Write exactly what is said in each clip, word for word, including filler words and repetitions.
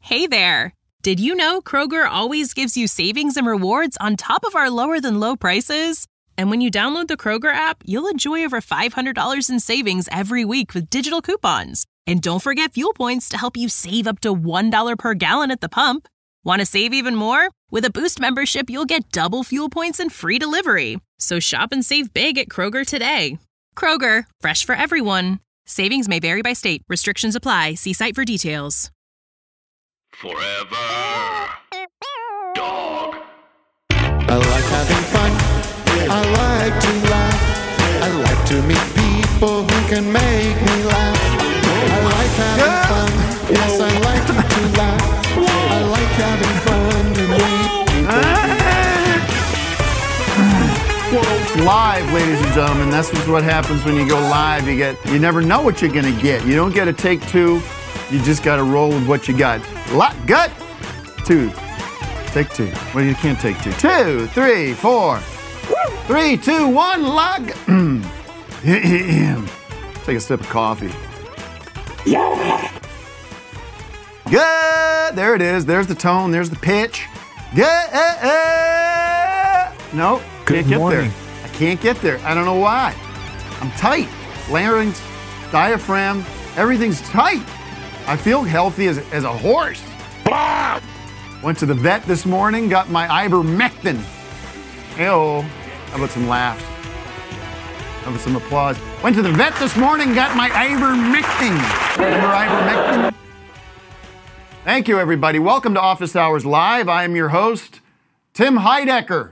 Hey there! Did you know Kroger always gives you savings and rewards on top of our lower-than-low prices? And when you download the Kroger app, you'll enjoy over five hundred dollars in savings every week with digital coupons. And don't forget fuel points to help you save up to one dollar per gallon at the pump. Want to save even more? With a Boost membership, you'll get double fuel points and free delivery. So shop and save big at Kroger today. Kroger, fresh for everyone. Savings may vary by state. Restrictions apply. See site for details. Forever Dog. I like having fun. I like to laugh. I like to meet people who can make me laugh. I like having fun. Yes, I like to laugh. I like having fun to meet people. Live, ladies and gentlemen. That's just what happens when you go live. You get, you never know what you're going to get. You don't get a take two. You just got to roll with what you got. Lot, gut, two. Take two. Well, you can't take two. Two, three, four. Three, two, one, log. Take a sip of coffee. Good. There it is. There's the tone. There's the pitch. Good. No, Good can't get morning. there. I can't get there. I don't know why. I'm tight. Larynx, diaphragm, everything's tight. I feel healthy as, as a horse. Blah! Went to the vet this morning, got my ivermectin. Hey-oh. How about some laughs? How about some applause? Went to the vet this morning, got my ivermectin. Remember ivermectin? Thank you, everybody. Welcome to Office Hours Live. I am your host, Tim Heidecker.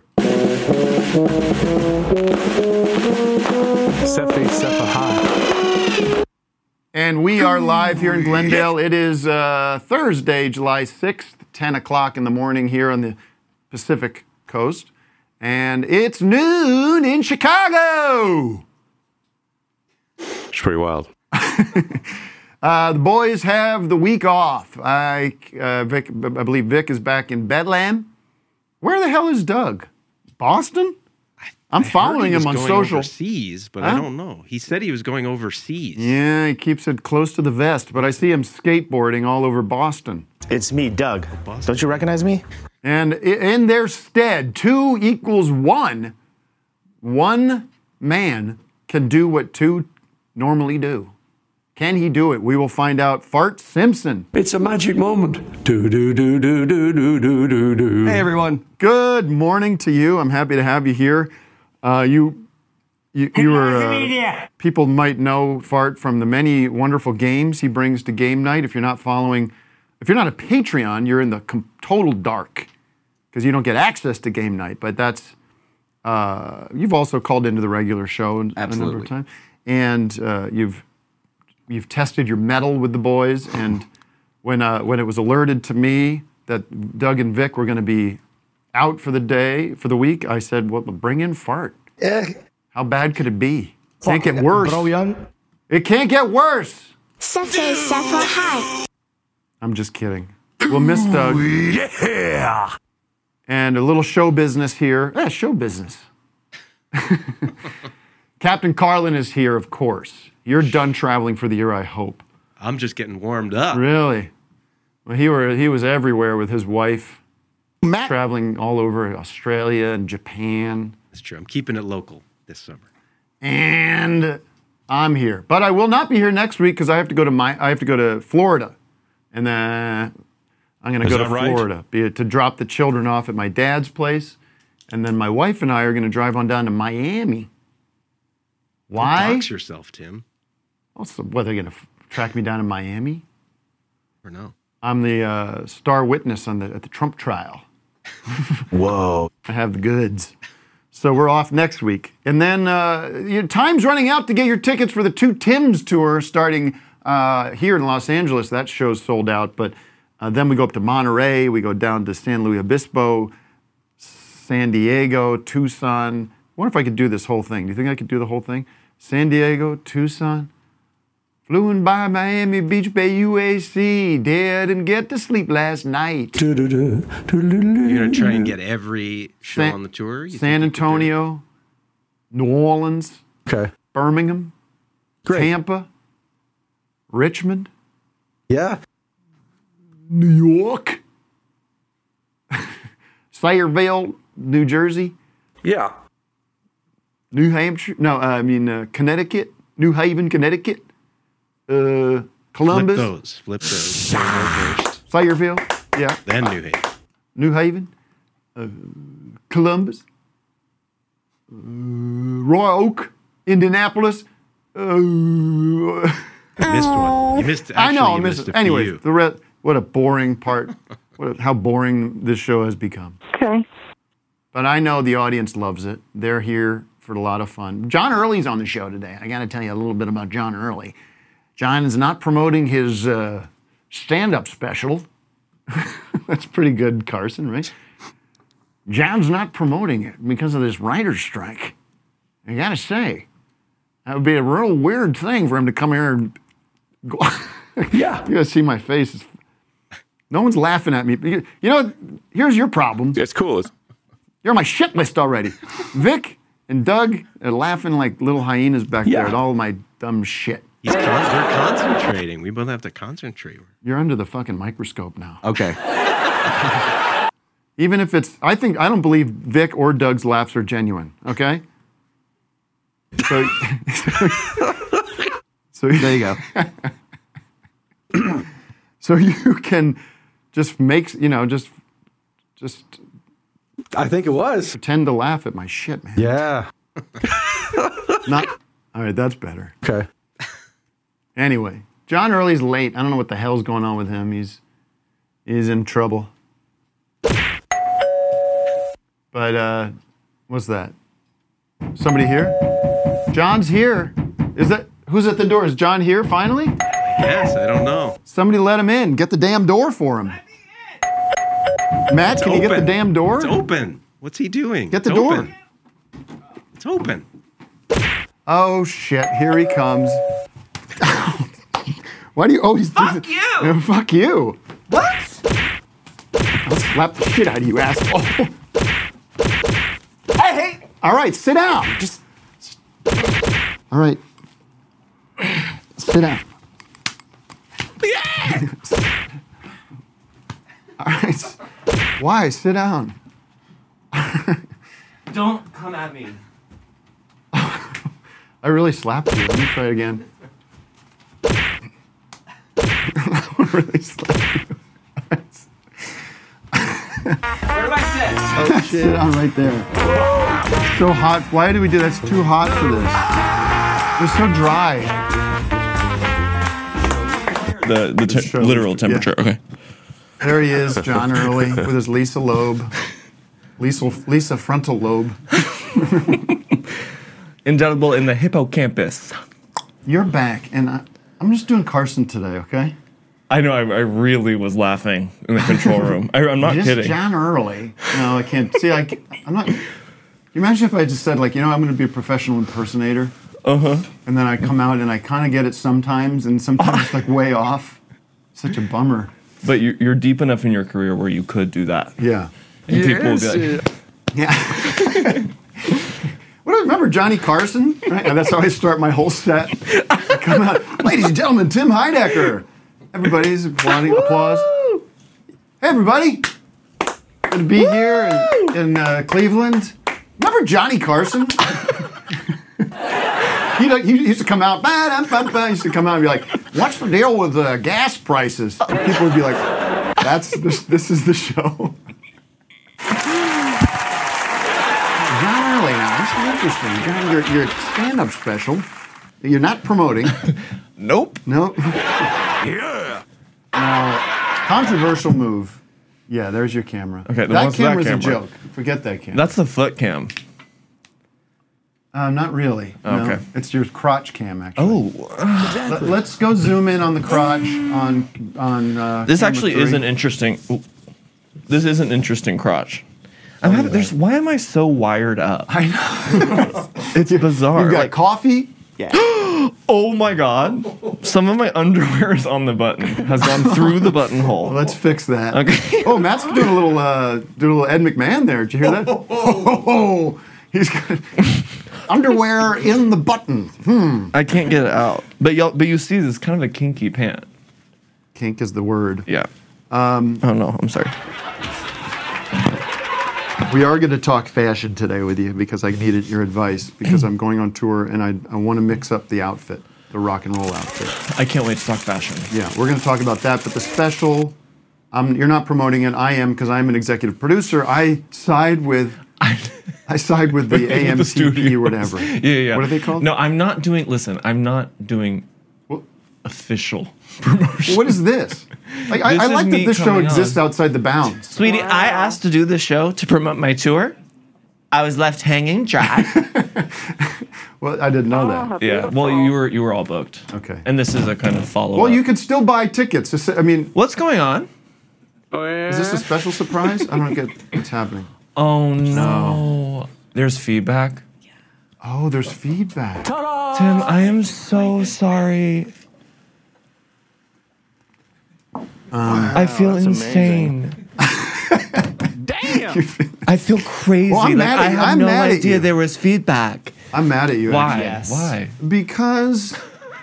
Sefe Sefaha. And we are live here in Glendale. It is uh, Thursday, July sixth, ten o'clock in the morning here on the Pacific Coast. And it's noon in Chicago. It's pretty wild. uh, the boys have the week off. I, uh, Vic, I believe Vic is back in Bedlam. Where the hell is Doug? Boston? I'm I following heard he him was on going social. overseas, but Huh? I don't know. He said he was going overseas. Yeah, he keeps it close to the vest, but I see him skateboarding all over Boston. It's me, Doug. Don't you recognize me? And i- in their stead, two equals one. One man can do what two normally do. Can he do it? We will find out. Fart Simpson. It's a magic moment. Do do do do do do do do do. Hey everyone. Good morning to you. I'm happy to have you here. Uh, you, you, you were. Uh, people might know Fart from the many wonderful games he brings to game night. If you're not following, if you're not a Patreon, you're in the com- total dark because you don't get access to game night. But that's. Uh, you've also called into the regular show a number Absolutely. of times, and uh, you've you've tested your mettle with the boys. And when uh, when it was alerted to me that Doug and Vic were going to be out for the day, for the week, I said, well, bring in Fart. Yeah. How bad could it be? Can't get worse. Bro, young. It can't get worse. Sefe Sefaha. I'm just kidding. We'll miss Doug. Yeah. And a little show business here. Yeah, show business. Captain Carlin is here, of course. You're done traveling for the year, I hope. I'm just getting warmed up. Really? Well, he were he was everywhere with his wife, Matt. traveling all over Australia and Japan. That's true. I'm keeping it local this summer. And I'm here, but I will not be here next week because I have to go to my I have to go to Florida, and then I'm going to Is go to that right? Florida be, to drop the children off at my dad's place, and then my wife and I are going to drive on down to Miami. Why? Don't dox yourself, Tim. Also, what, they're going to f- track me down to Miami? Or no? I'm the uh, star witness on the at the Trump trial. Whoa. I have the goods. So we're off next week. And then uh, your time's running out to get your tickets for the Two Tims tour starting uh, here in Los Angeles. That show's sold out. But uh, then we go up to Monterey. We go down to San Luis Obispo, San Diego, Tucson. I wonder if I could do this whole thing. Do you think I could do the whole thing? San Diego, Tucson. Flew in by Miami Beach Bay, U A C. Didn't get to sleep last night. You're going to try and get every show San- on the tour? You San think you could do it? Antonio, New Orleans, Okay. Birmingham, Great. Tampa, Richmond, Yeah. New York. Sayreville, New Jersey. Yeah. New Hampshire. No, uh, I mean uh, Connecticut. New Haven, Connecticut. Uh, Columbus. Flip those. Flip those. Sayreville first. Sayreville. Yeah. Then New Haven. New Haven. Uh, Columbus. Uh, Royal Oak. Indianapolis. Uh, You missed one. You missed. Actually, I know. I you missed missed it. a Anyway, few. the re- what a boring part. What a, how boring this show has become. Okay. But I know the audience loves it. They're here for a lot of fun. John Early's on the show today. I got to tell you a little bit about John Early. John is not promoting his uh, stand-up special. That's pretty good, Carson, right? John's not promoting it because of this writer's strike. I got to say, that would be a real weird thing for him to come here and go. Yeah. You got to see my face. It's, no one's laughing at me. You you know, here's your problem. It's cool. It's, You're on my shit list already. Vic and Doug are laughing like little hyenas back Yeah. there at all my dumb shit. He's con- they're concentrating. We both have to concentrate. You're under the fucking microscope now. Okay. Even if it's, I think, I don't believe Vic or Doug's laughs are genuine, okay? So, so There you go. So you can just make, you know, just, just I think it was. pretend to laugh at my shit, man. Yeah. Not, all right, that's better. Okay. Anyway, John Early's late. I don't know what the hell's going on with him. He's he's in trouble. But uh, what's that? Somebody here? John's here. Is that who's at the door? Is John here finally? Yes, I don't know. Somebody let him in. Get the damn door for him. Matt, It's can you get the open. damn door? It's open. What's he doing? Get the It's door. Open. It's open. Oh shit! Here he comes. Why do you always do Fuck this? you! Fuck you! What? I'll slap the shit out of you, asshole. I hate. All right, sit down. Just. All right. Sit down. All right. Why? Sit down. Don't come at me. I really slapped you. Let me try it again. I really slapped you. Where do I sit? Oh, shit, I'm right there. It's so hot. Why did we do that? It's too hot for this. It's so dry. The the te- show. literal temperature. Okay. There he is, John Early, with his Lisa lobe. Lisa, Lisa frontal lobe. Indelible in the hippocampus. You're back, and I, I'm just doing Carson today, okay? I know. I, I really was laughing in the control room. I, I'm not just kidding. John Early. No, I can't. See, I, can't- I'm not. Can you imagine if I just said, like, you know, I'm going to be a professional impersonator? Uh huh. And then I come out and I kind of get it sometimes, and sometimes it's like way off. Such a bummer. But you, you're deep enough in your career where you could do that. Yeah. And people will be like, Yeah. What do I remember? Johnny Carson? Right? And that's how I start my whole set. I come out, ladies and gentlemen, Tim Heidecker. Everybody's applauding, applause. Hey, everybody. Good to be here in, in uh, Cleveland. Remember Johnny Carson? he, he used to come out, he used to come out and be like, what's the deal with uh, gas prices? And people would be like, that's this, this is the show. John Early now, this is interesting. John, your, your stand-up special, you're not promoting. nope. No. Yeah. Now, controversial move. Yeah, there's your camera. Okay, then that what's that camera's a camera? joke. Forget that camera. That's the foot cam. Uh, not really. Oh, no. okay. It's your crotch cam, actually. Oh. Let, let's go zoom in on the crotch on on. Uh, This camera actually three. is an interesting. ooh. This is an interesting crotch. I'm having, there's, why am I so wired up? I know. It's bizarre. You've got Like, coffee. Yeah. oh my god! Some of my underwear is on the button. Has gone through the buttonhole. Let's fix that. Okay. Oh, Matt's doing a little uh, doing a little Ed McMahon there. Did you hear that? Oh, oh, oh. He's got underwear in the button. Hmm. I can't get it out. But y'all, but you see, this is kind of a kinky pant. Kink is the word. Yeah. Um, oh no, I'm sorry. We are going to talk fashion today with you because I needed your advice because I'm going on tour and I, I want to mix up the outfit, the rock and roll outfit. I can't wait to talk fashion. Yeah, we're going to talk about that. But the special, um, you're not promoting it. I am because I'm an executive producer. I side with, I side with the A M C P or whatever. Yeah, yeah. What are they called? No, I'm not doing. Listen, I'm not doing what? official promotion. What is this? Like, I, I like that this show exists on. outside the bounds. Sweetie, wow. I asked to do this show to promote my tour. I was left hanging dry. Well, I didn't know that. Oh, yeah. Well, you were you were all booked. Okay. And this is a kind of follow-up. Well, you could still buy tickets. I mean, what's going on? Oh, yeah. Is this a special surprise? I don't get what's happening. Oh no. There's feedback. Oh, there's feedback. Ta-da! Tim, I am so sorry. Um, I feel insane. Damn. I feel crazy. Well, I'm like, mad at I you. had I'm no mad at idea you. there was feedback. I'm mad at you. Why? Yes. Why? Because,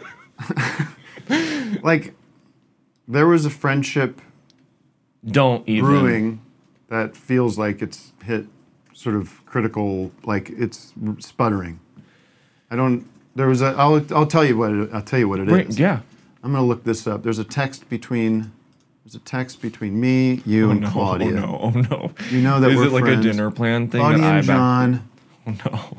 like, there was a friendship Don't even. brewing that feels like it's hit sort of critical, like it's sputtering. I don't. There was a. I'll. I'll tell you what. It, I'll tell you what it is. Right, yeah. I'm gonna look this up. There's a text between. There's a text between me, you, Oh and no! Claudia. Oh no! Oh no! You know that is we're it like friends. a dinner plan thing? Claudia that I and John. Back... Oh no!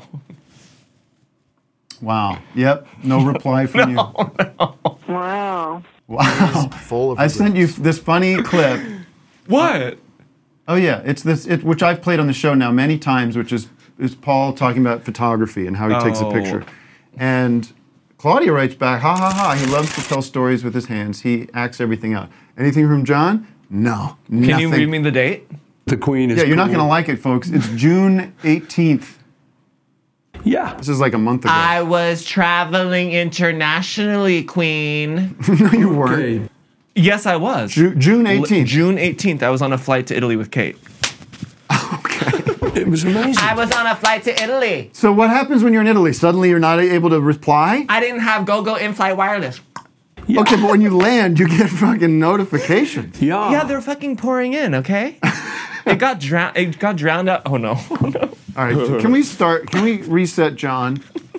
Wow. Yep. No reply from no, you. No. Wow. Wow. Full of I sent you this funny clip. What? Oh yeah, it's this, it, which I've played on the show now many times, which is is Paul talking about photography and how he takes a Oh. picture, and Claudia writes back, ha ha ha. He loves to tell stories with his hands. He acts everything out. Anything from John? No. Can nothing. you read me the date? The Queen is Yeah, you're not cool. gonna like it, folks. It's June eighteenth. Yeah. This is like a month ago. I was traveling internationally, Queen. No, you weren't. Okay. Yes, I was. Ju- June eighteenth. June eighteenth. I was on a flight to Italy with Kate. It was amazing. I was on a flight to Italy. So what happens when you're in Italy? Suddenly you're not able to reply? I didn't have GoGo in-flight wireless. Yeah. Okay, but when you land, you get fucking notifications. Yeah. Yeah, they're fucking pouring in. Okay. It got drowned. It got drowned out. Oh no. Oh no. All right, so can we start? Can we reset John?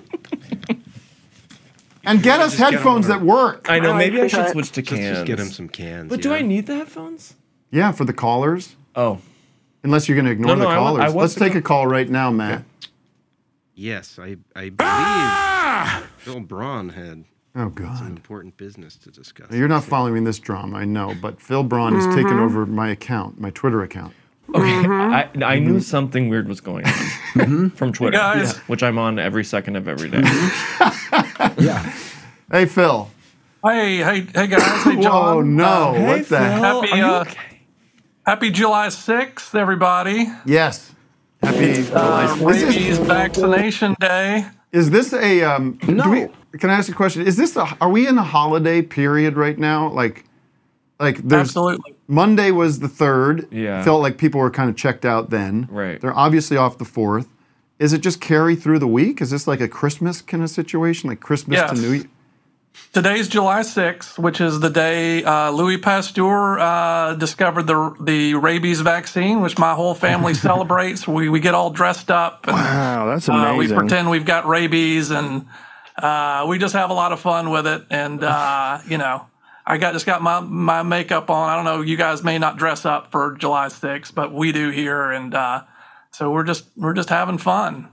And get us just get him headphones one. that work. I know. I Maybe I like should that. switch to Let's cans. just get him some cans. But do yeah. I need the headphones? Yeah, for the callers. Oh. Unless you're going to ignore No, the no, I wa- callers. I was Let's take gonna- a call right now, Matt. Yes, I I believe Ah! Phil Braun had Oh, some God. important business to discuss. You're not following this drama, I know, but Phil Braun has taken over my account, my Twitter account. Okay. I I knew something weird was going on from Twitter, Guys. yeah, which I'm on every second of every day. Yeah. Hey, Phil. Hey, hey, hey, guys. Hey, John. Whoa, no. Hey, what the Phil, heck? Happy, are you uh, okay? Happy July sixth, everybody. Yes. Happy Uh, July. Is Rabies this, Vaccination Day. is this a, um, No. do we, can I ask a question? Is this, a, are we in a holiday period right now? Like, like there's, Absolutely. Monday was the third. Yeah. Felt like people were kind of checked out then. Right. They're obviously off the fourth. Is it just carry through the week? Is this like a Christmas kind of situation? Like Christmas Yes. to New Year? Today's July sixth, which is the day uh, Louis Pasteur uh, discovered the the rabies vaccine, which my whole family celebrates. We we get all dressed up. And, Wow, that's uh, we amazing. pretend we've got rabies, and uh, we just have a lot of fun with it. And uh, you know, I got just got my my makeup on. I don't know, you guys may not dress up for July sixth, but we do here, and uh, so we're just we're just having fun.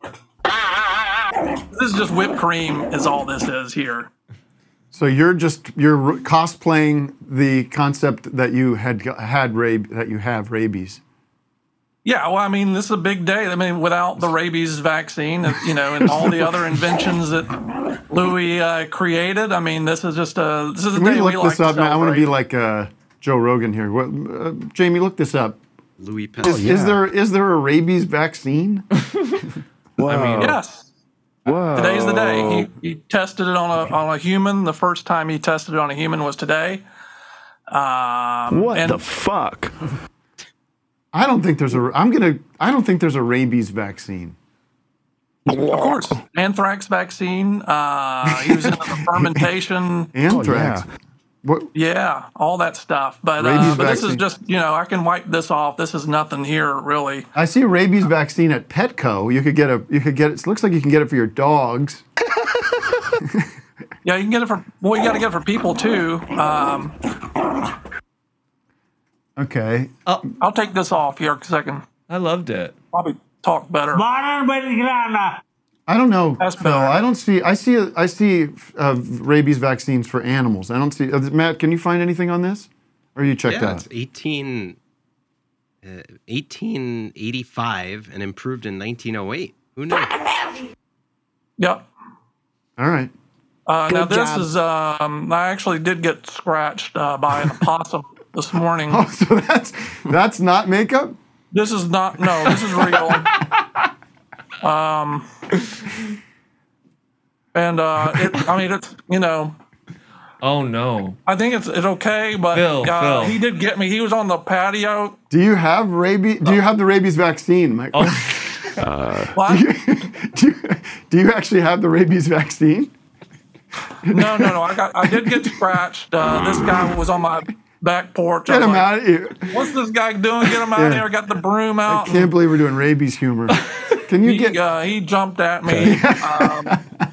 This is just whipped cream, is all this is here. So you're just you're cosplaying the concept that you had had rab- that you have rabies. Yeah, well, I mean, this is a big day. I mean, without the rabies vaccine, and, you know, and all the other inventions that Louis uh, created, I mean, this is just a this is a Can day we we look like this to up? Man? I want to celebrate. be like uh, Joe Rogan here. What, uh, Jamie, look this up. Louis Is, Pasteur. is there is there a rabies vaccine? Wow. I mean, Yes, Whoa. today's the day. He, he tested it on a on a human. The first time he tested it on a human was today. Um, What and the fuck? I don't think there's a. I'm gonna. I don't think there's a rabies vaccine. Of course, anthrax vaccine. Uh, he was into the fermentation. Anthrax. yeah. What? Yeah, all that stuff. But, Rabies uh, but this is vaccine. just, you know, I can wipe this off. This is nothing here, really. I see rabies vaccine at Petco. You could get a. You could get it. It looks like you can get it for your dogs. Yeah, you can get it for, well, you got to get it for people, too. Um, Okay. I'll take this off here a second. I loved it. Probably talk better. I don't know, Phil. I don't see. I see. I see uh, rabies vaccines for animals. I don't see. Uh, Matt, can you find anything on this? Or are you checked yeah, out? it's eighteen, uh, eighteen eighty-five and improved in nineteen oh eight. Who knew? Yep. All right. Uh, now, Good this job. is, um, I actually did get scratched uh, by an opossum this morning. Oh, so that's that's not makeup? This is not, no, this is real. um, and, uh, it, I mean, it's, you know. Oh, no. I think it's it's okay, but Phil, uh, Phil. he did get me. He was on the patio. Do you have rabies? Do you have the rabies vaccine, Mike? Oh. What? do, you, do, you, do you actually have the rabies vaccine? No, no, no. I got. I did get scratched. Uh, this guy was on my back porch. I Get was him like, out of here. What's this guy doing? Get him out of Yeah. here. Got the broom out. I can't believe we're doing rabies humor. Can you he, get? uh, he jumped at me. um,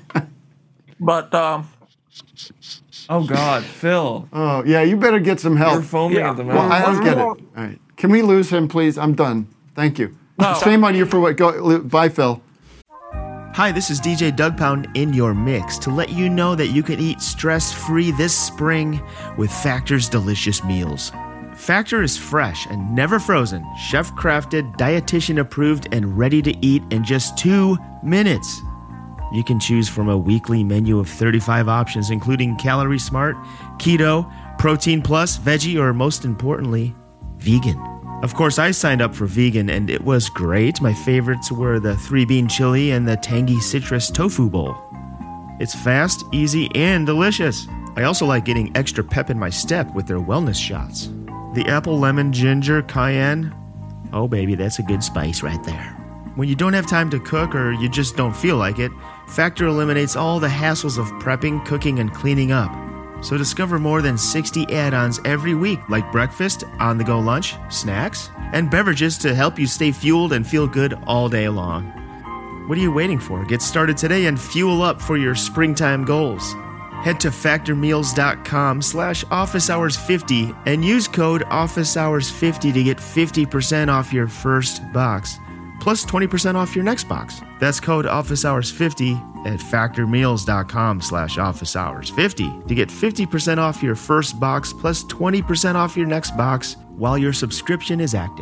but um, Oh, God. Phil. Oh yeah, you better get some help. You're foaming at the mouth. Well, I don't get it. All right, can we lose him, please? I'm done. Thank you. No. Shame on you for what. Go. Bye, Phil. Hi, this is D J Doug Pound in your mix to let you know that you can eat stress-free this spring with Factor's delicious meals. Factor is fresh and never frozen, chef-crafted, dietitian-approved, and ready to eat in just two minutes. You can choose from a weekly menu of thirty-five options, including Calorie Smart, Keto, Protein Plus, Veggie, or most importantly, vegan. Of course, I signed up for vegan, and it was great. My favorites were the three-bean chili and the tangy citrus tofu bowl. It's fast, easy, and delicious. I also like getting extra pep in my step with their wellness shots. The apple, lemon, ginger, cayenne. Oh, baby, that's a good spice right there. When you don't have time to cook or you just don't feel like it, Factor eliminates all the hassles of prepping, cooking, and cleaning up. So discover more than sixty add-ons every week, like breakfast, on-the-go lunch, snacks, and beverages to help you stay fueled and feel good all day long. What are you waiting for? Get started today and fuel up for your springtime goals. Head to factormeals.com slash office hours 50 and use code office hours 50 to get fifty percent off your first box, plus twenty percent off your next box. That's code office hours 50 at factormeals.com slash office hours 50 to get fifty percent off your first box plus twenty percent off your next box while your subscription is active.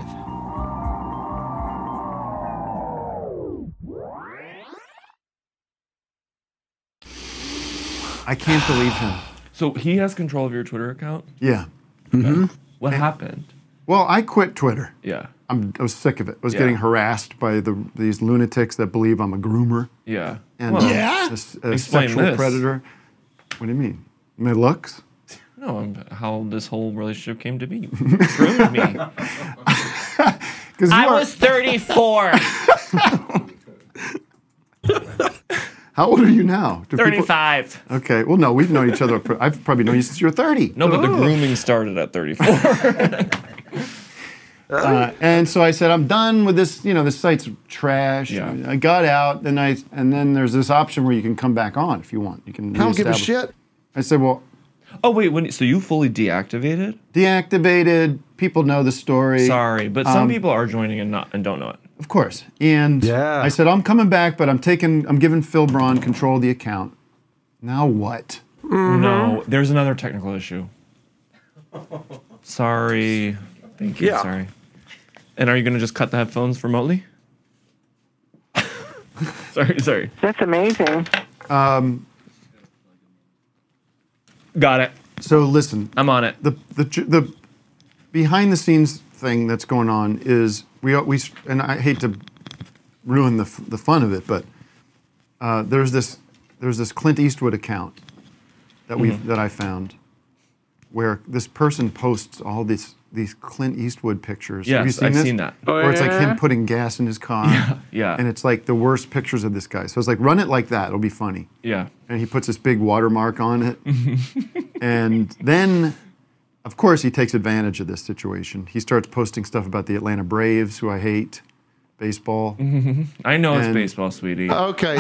I can't believe him. So he has control of your Twitter account? Yeah. Mm-hmm. What happened? Well, I quit Twitter. Yeah. I'm, I was sick of it. I was Yeah. getting harassed by the these lunatics that believe I'm a groomer. Yeah. And Well, uh, Yeah? a s- a, Explain sexual this. predator. What do you mean? My looks? No, I'm- how this whole relationship came to be. You groomed me. you I are- was thirty-four. How old are you now? Do people- thirty-five. Okay. Well, no, we've known each other. For, I've probably known you since you were thirty. No, but the grooming started at thirty-four. Uh, and so I said, I'm done with this. You know, this site's trash. Yeah. I got out, and I and then there's this option where you can come back on if you want. You can. I don't give a reestablish- shit. I said, well, Oh wait, when so you fully deactivated? deactivated. People know the story. Sorry, but some Um, people are joining and not and don't know it. Of course. And Yeah. I said, I'm coming back, but I'm taking, I'm giving Phil Braun control of the account. Now what? No, there's another technical issue. Sorry. Thank you. Yeah. Sorry. And are you going to just cut the headphones remotely? sorry, sorry. That's amazing. Um, Got it. so listen, I'm on it. the the the behind the scenes thing that's going on is we we and I hate to ruin the f- the fun of it, but uh, there's this there's this Clint Eastwood account that we Mm-hmm. that I found where this person posts all these these Clint Eastwood pictures. Have you Yes, seen I've this? seen that. Where it's like yeah? him putting gas in his car. Yeah, yeah. And it's like the worst pictures of this guy. So it's like run it like that. It'll be funny. Yeah. And he puts this big watermark on it. And then, of course, he takes advantage of this situation. He starts posting stuff about the Atlanta Braves, who I hate, baseball. I know it's And- baseball, sweetie. Okay.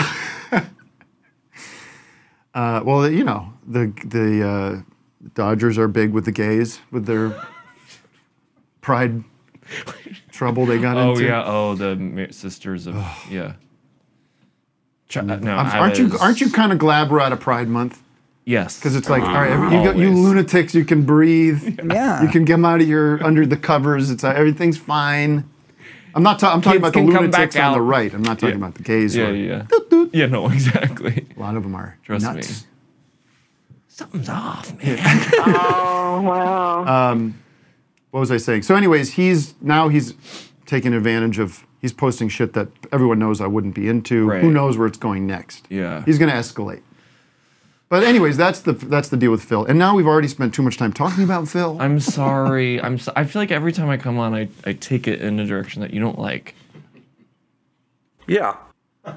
Uh, well, you know, the the uh, Dodgers are big with the gays, with their pride trouble they got oh into. yeah. Oh, the ma- sisters of yeah. Ch- uh, no, I'm- I aren't you was- aren't you kind of glad we're out of Pride Month? Yes. Because it's like, all right, every, you, got, you Always. lunatics, you can breathe. Yeah. You can come out of your under the covers. It's uh, everything's fine. I'm not. Ta- I'm talking Kids about the can come lunatics back on the out. right. I'm not talking Yeah. about the gays. Yeah, or, yeah. Yeah, no, exactly. A lot of them are Trust nuts. me. Something's off, man. Oh, wow. Um, what was I saying? So, anyways, he's now he's taking advantage of. He's posting shit that everyone knows I wouldn't be into. Right. Who knows where it's going next? Yeah. He's going to escalate. But anyways, that's the that's the deal with Phil. And now we've already spent too much time talking about Phil. I'm sorry. I'm. So, I feel like every time I come on, I, I take it in a direction that you don't like. Yeah.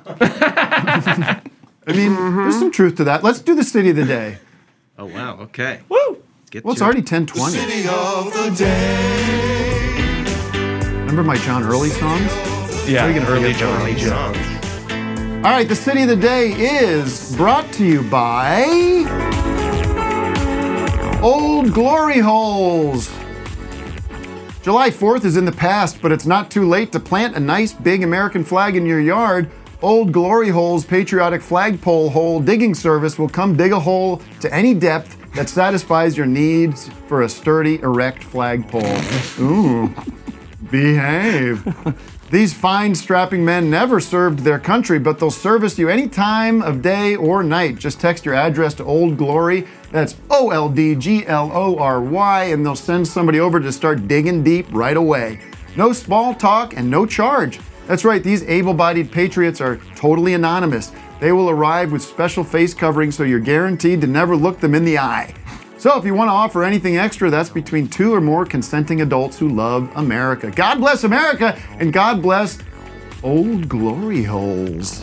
I mean, there's some truth to that. Let's do the city of the day. Oh wow. Okay. Woo! Let's get Well, it's to already it. ten twenty. City of the day. Remember my John Early songs? Yeah, How are you gonna early forget John. Early songs. All right, the city of the day is brought to you by Old Glory Holes. July fourth is in the past, but it's not too late to plant a nice big American flag in your yard. Old Glory Holes Patriotic Flagpole Hole Digging Service will come dig a hole to any depth that satisfies your needs for a sturdy, erect flagpole. Ooh, behave. These fine, strapping men never served their country, but they'll service you any time of day or night. Just text your address to Old Glory. That's O L D G L O R Y, and they'll send somebody over to start digging deep right away. No small talk and no charge. That's right, these able-bodied patriots are totally anonymous. They will arrive with special face coverings, so you're guaranteed to never look them in the eye. So if you want to offer anything extra, that's between two or more consenting adults who love America. God bless America, and God bless Old Glory Holes.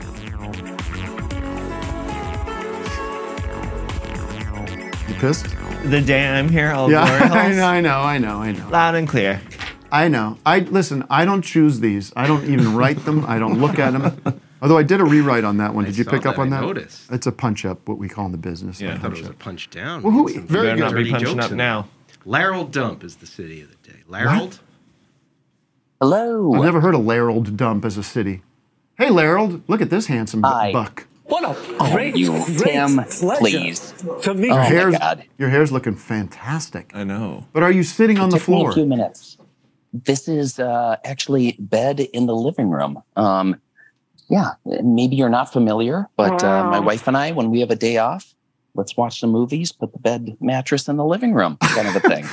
You pissed? The day I'm here, Old Yeah, Glory I Holes. know, I know, I know, I know. Loud and clear. I know. I listen. I don't choose these. I don't even write them. I don't look at them. Although I did a rewrite on that one. Did I you saw pick up that, on I that? noticed. It's a punch up, what we call in the business. Yeah. a I thought it punch was a up. punch down. Well, who- Some very Better not good. be dirty punching jokes up in now. there. Laurel Dump is the city of the day. Laurel? Hello. I've never heard of Larold Dump as a city. Hey, Larold, look at this handsome bu- Hi. buck. What a Oh, great, you, great Tim, pleasure please. to meet Oh, Your my hair's, God. your hair's looking fantastic. I know. But are you sitting on It the took me floor? a few minutes. This is uh, actually bed in the living room. Um, yeah, maybe you're not familiar, but uh, my wife and I, when we have a day off, let's watch some movies, put the bed mattress in the living room, kind of a thing.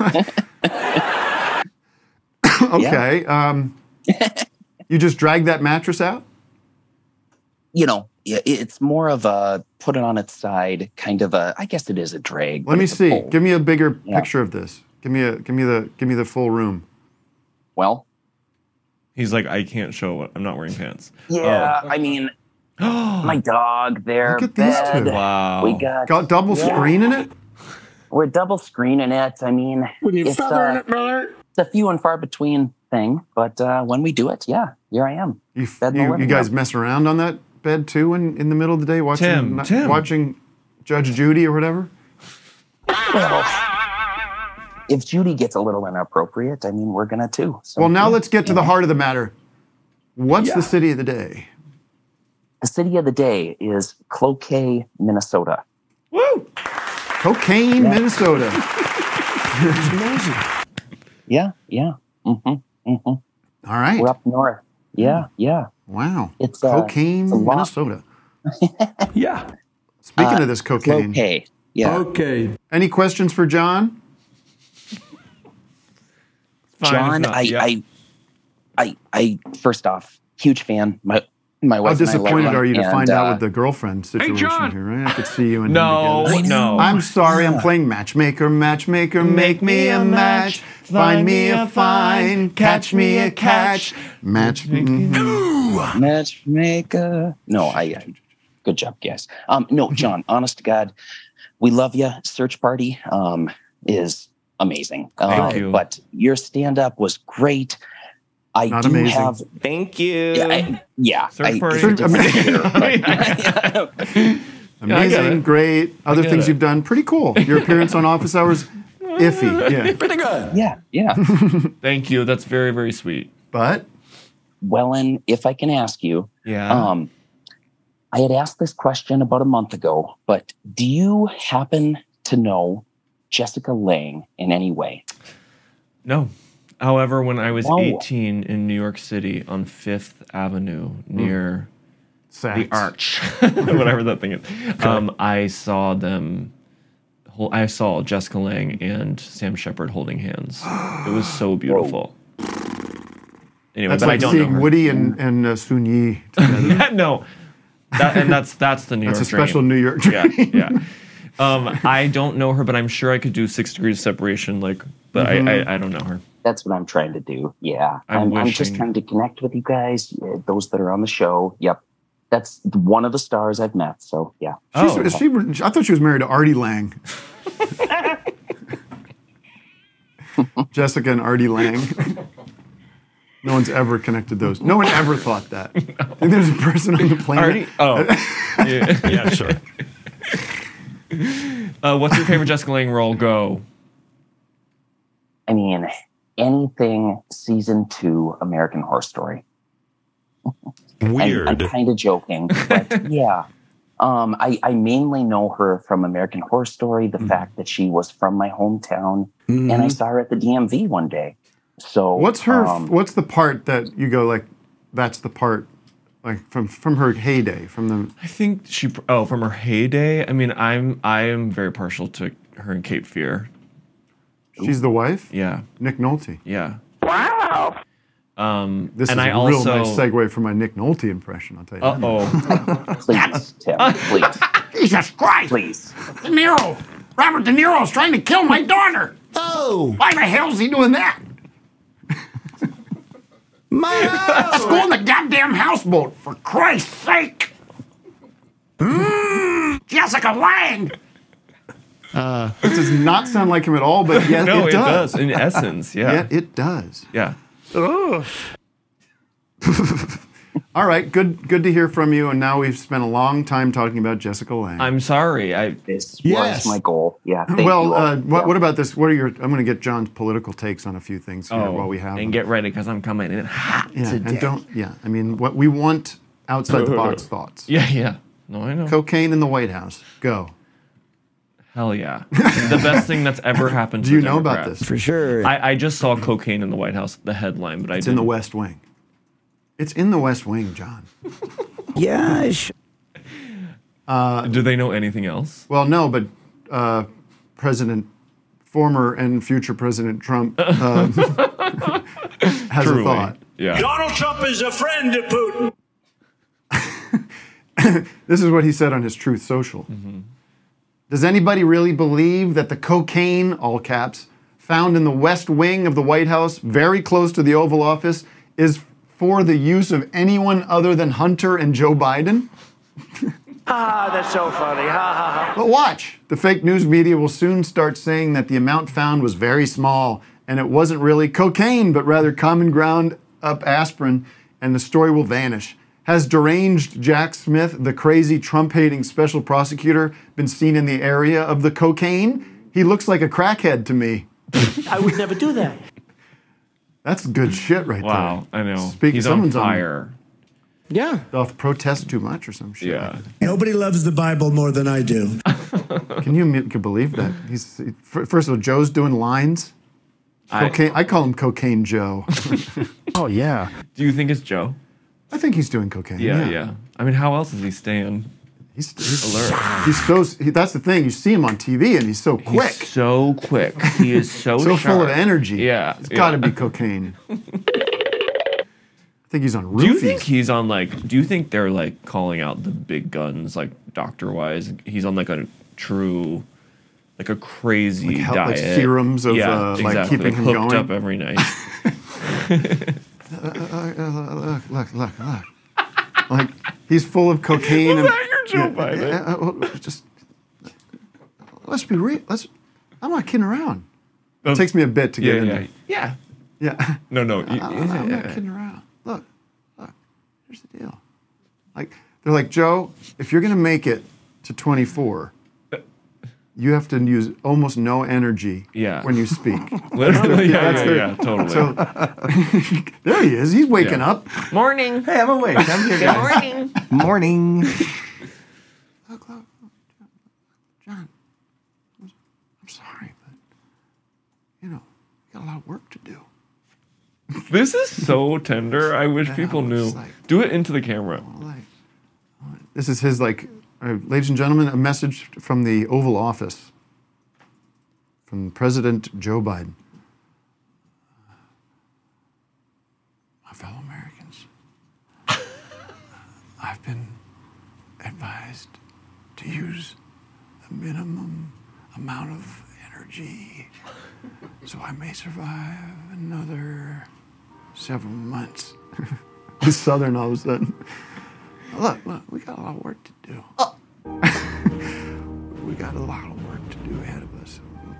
Okay. Um, you just drag that mattress out? You know, it- it's more of a put it on its side, kind of a. I guess it is a drag. Let but me it's a see. pull. Give me a bigger Yeah. picture of this. Give me a give me the give me the full room. Well, He's like, I can't show it. I'm not wearing pants. yeah. I mean, Oh. my dog there. Look at these bed. two. Wow. We got. Got double Yeah. screen in it? We're double screening it. I mean, When you it's, feathering uh, it, brother. it's a few and far between thing, but uh, when we do it, yeah, here I am. You, Bed in the you, you living guys room. mess around on that bed too in, in the middle of the day watching Tim, not- Tim. watching Judge Judy or whatever? Well, if Judy gets a little inappropriate, I mean, we're gonna too. So, Well, now yeah. let's get to the heart of the matter. What's Yeah. the city of the day? The city of the day is Cloquet, Minnesota. Woo! Cocaine, Yeah. Minnesota. Yeah, yeah. Mm-hmm, mm-hmm. All right. We're up north. Yeah, yeah. Wow. It's uh, Cocaine, it's a lot. Minnesota. Yeah. Speaking Uh, of this cocaine, Cloquet. Yeah. Okay. any questions for John? Fine, John, if not, I, yeah. I, I, I. First off, huge fan. My my How wife and I love disappointed him, are you to and, find out uh, with the girlfriend situation John! here, right? I could see you and No, him together. no. I'm sorry, I'm playing matchmaker, matchmaker, make me a match, find me a fine, catch me a catch, match. mhm. matchmaker. No, I. I good job, guys. Um, no, John. Honest to God, we love you. Search Party um, is amazing. Thank Uh, you. But your stand-up was great. I Not do amazing. have. Thank you. Yeah, I, yeah. Search I, Party. it's a different- Amazing, great. Other get things it. you've done, pretty cool. Your appearance on Office Hours, iffy. Yeah. Pretty good. Yeah, yeah. Thank you. That's very, very sweet. But Wellen, if I can ask you, Yeah. um, I had asked this question about a month ago, but do you happen to know Jessica Lange in any way? No. However, when I was No. eighteen in New York City on Fifth Avenue near Saks. the Arch, whatever that thing is, um, I saw them. hol- I saw Jessica Lange and Sam Shepard holding hands. It was so beautiful. Anyway, that's but I like don't know seeing her. Woody and, and uh, Sun Yi together. no, that, and that's that's the New That's York a special dream. New York dream. Yeah, yeah. Um, I don't know her, but I'm sure I could do Six Degrees of Separation. Like, but Mhm. I, I I don't know her. That's what I'm trying to do. Yeah. I'm I'm, I'm just wishing- trying to connect with you guys, uh, those that are on the show. Yep. That's one of the stars I've met. So, yeah. She's, Oh. is she, I thought she was married to Artie Lang. Jessica and Artie Lang. No one's ever connected those. No one ever thought that. I think there's a person on the planet. Artie? Oh. yeah. Yeah, sure. Uh, what's your favorite Jessica Lange role? Go. I mean, anything season two American Horror Story. Weird. I'm, I'm kind of joking, but yeah. Um, I, I mainly know her from American Horror Story, the Mm-hmm. fact that she was from my hometown, and I saw her at the D M V one day. So What's her? um, what's the part that you go like? That's the part, like from from her heyday, from the. I think she. Oh, from her heyday. I mean, I'm I am very partial to her and Cape Fear. She's the wife. Yeah. Nick Nolte. Yeah. Wow. Um, This and is I a also. real nice segue from my Nick Nolte impression. I'll tell you. Uh that. oh. please, Tim, please, Jesus Christ! please. De Niro, Robert De Niro's trying to kill my daughter. Oh, why the hell is he doing that? Let's go on the goddamn houseboat, for Christ's sake! Mm, Jessica Lange! Uh, this does not sound like him at all, but yet No, it it does. does. In essence, yeah. Yet it does. Yeah. All right, good good to hear from you. And now we've spent a long time talking about Jessica Lange. I'm sorry. I. This Yes. was my goal. Yeah. Thank well, you all. uh, what, Yeah. what about this? What are your? I'm going to get John's political takes on a few things here Oh, while we have and them. get ready because I'm coming in hot Yeah, today. and don't. Yeah, I mean, what we want outside the box thoughts. Yeah, yeah. No, I know. Cocaine in the White House. Go. Hell yeah. The best thing that's ever happened to Do you the know about Democrats. this? For sure. I, I just saw Cocaine in the White House, the headline, but I It's in the didn't. West Wing. It's in the West Wing, John. Yeah. sh- Do they know anything else? Well, no, but uh, President, former and future President Trump uh, has Truly. a thought. Yeah. Donald Trump is a friend of Putin. This is what he said on his Truth Social. Mm-hmm. Does anybody really believe that the cocaine, all caps, found in the West Wing of the White House, very close to the Oval Office, is for the use of anyone other than Hunter and Joe Biden? Ah, that's so funny. Ha ha ha. But watch, the fake news media will soon start saying that the amount found was very small and it wasn't really cocaine, but rather common ground up aspirin, and the story will vanish. Has deranged Jack Smith, the crazy Trump-hating special prosecutor, been seen in the area of the cocaine? He looks like a crackhead to me. I would never do that. That's good shit right Wow, there. I know. Speaking, He's on someone's fire. Yeah. Doth protest too much or some shit. Yeah. Nobody loves the Bible more than I do. Can you m- can believe that? He's he- f- first of all, Joe's doing lines. I- Cocaine. I, call him Cocaine Joe. Oh, yeah. Do you think it's Joe? I think he's doing cocaine. Yeah, Yeah, yeah. I mean, how else is he staying? He's, he's Alert. He's so. He, that's the thing. You see him on T V, and he's so quick, He's so quick. He is so so sharp. full of energy. Yeah. it's yeah. got to be cocaine. I think he's on roofies. Do you think he's on like? Do you think they're like calling out the big guns, like doctor wise? He's on like a true, like a crazy Like hel- like diet. serums of, yeah, uh, like, exactly. keeping him hooked going? up every night. Uh, uh, uh, look, look, look, look. Like he's full of cocaine. Was and, that your Joe yeah, Biden? uh, uh, uh, just let's be real. Let's. I'm not kidding around. Um, It takes me a bit to yeah, get yeah, into. yeah. Yeah. No, no. I, you- I, I'm not kidding around. Look, look. Here's the deal. Like they're like, Joe, if you're gonna make it to twenty-four, you have to use almost no energy Yeah. when you speak. Literally, yeah, That's yeah, the- yeah, totally. So there he is. He's waking Yeah. up. Morning. Hey, I'm awake. I'm here, Good guys. morning. Morning. Look, look, John. I'm, I'm sorry, but you know, you got a lot of work to do. This is so tender. I wish Yeah, people knew. it's like- Do it into the camera. Like, this is his like, uh, ladies and gentlemen, a message from the Oval Office from President Joe Biden. My fellow Americans, I've been advised to use the minimum amount of energy so I may survive another several months. He's Southern all of a sudden. Look, look, we got a lot of work to do. We got a lot of work to do ahead of us. We'll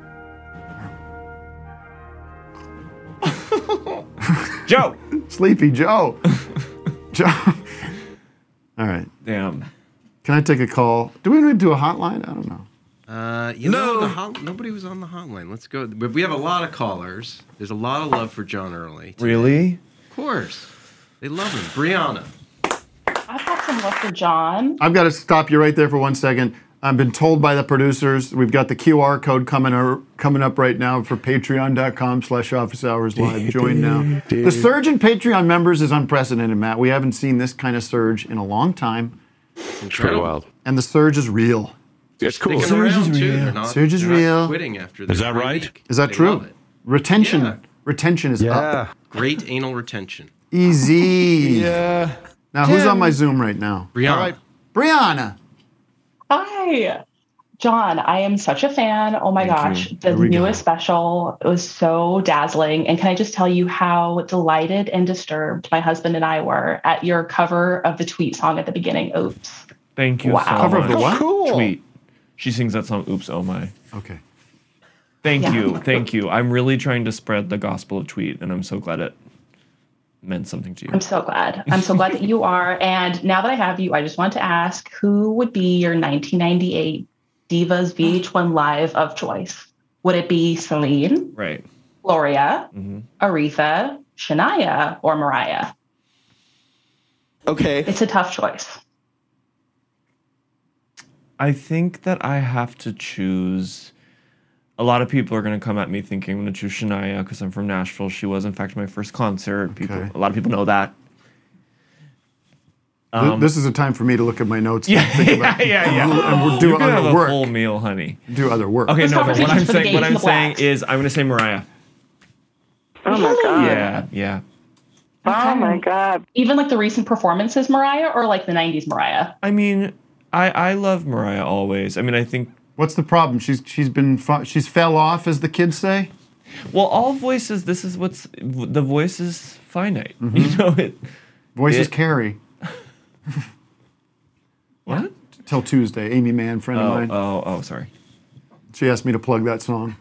keep. Joe! Sleepy Joe. Joe. All right. Damn. Can I take a call? Do we need to do a hotline? I don't know. Uh, you know, the hot, nobody was on the hotline. Let's go. But we have a lot of callers. There's a lot of love for John Early. today. Really? Of course. They love him. Brianna. I've got some love for John. I've got to stop you right there for one second. I've been told by the producers we've got the Q R code coming or, coming up right now for patreon.com slash office hours live. Join now. The surge in Patreon members is unprecedented, Matt. We haven't seen this kind of surge in a long time. It's pretty wild. And the surge is real. It's cool. Sticking around, too. They're not, Surge is they're not real. quitting after Is this that great right? week. Is that They true? love it. Retention. Yeah. Retention is up. Great anal retention. Easy. Yeah. Now, who's Tim. on my Zoom right now? Brianna. All right. Brianna. Hi. John, I am such a fan. Oh my Thank gosh. you. The There we go. newest special was so dazzling. And can I just tell you how delighted and disturbed my husband and I were at your cover of the Tweet song at the beginning? Oops. Thank you Wow. so Cover much. of the what? Cool. Tweet. She sings that song, Oops, Oh My. Okay. Thank Yeah. you. Thank you. I'm really trying to spread the gospel of Tweet, and I'm so glad it meant something to you. I'm so glad. I'm so glad that you are. And now that I have you, I just want to ask who would be your nineteen ninety-eight Divas V H one Live of choice? Would it be Celine, Right. Gloria, Mhm. Aretha, Shania, or Mariah? Okay. It's a tough choice. I think that I have to choose. A lot of people are going to come at me thinking I'm going to choose Shania because I'm from Nashville. She was, in fact, my first concert. People, Okay. a lot of people know that. Th- Um, this is a time for me to look at my notes. Yeah, and think about, yeah, yeah, yeah. And we'll do you can have other a work. full meal, honey. Do other work. Okay, This no, but what I'm conversation's for the saying, what gays I'm and the saying blacks. is, I'm going to say Mariah. Oh my god. Yeah, yeah. Oh my god. Even like the recent performances, Mariah, or like the nineties Mariah? I mean, I I love Mariah always. I mean, I think. What's the problem? She's she's been fu- she's fell off, as the kids say. Well, all voices. This is what's the voice is finite. Mm-hmm. You know it. Voices it- carry. What? Till Tuesday. Amy Mann, friend of Oh, mine. oh, oh, sorry. She asked me to plug that song.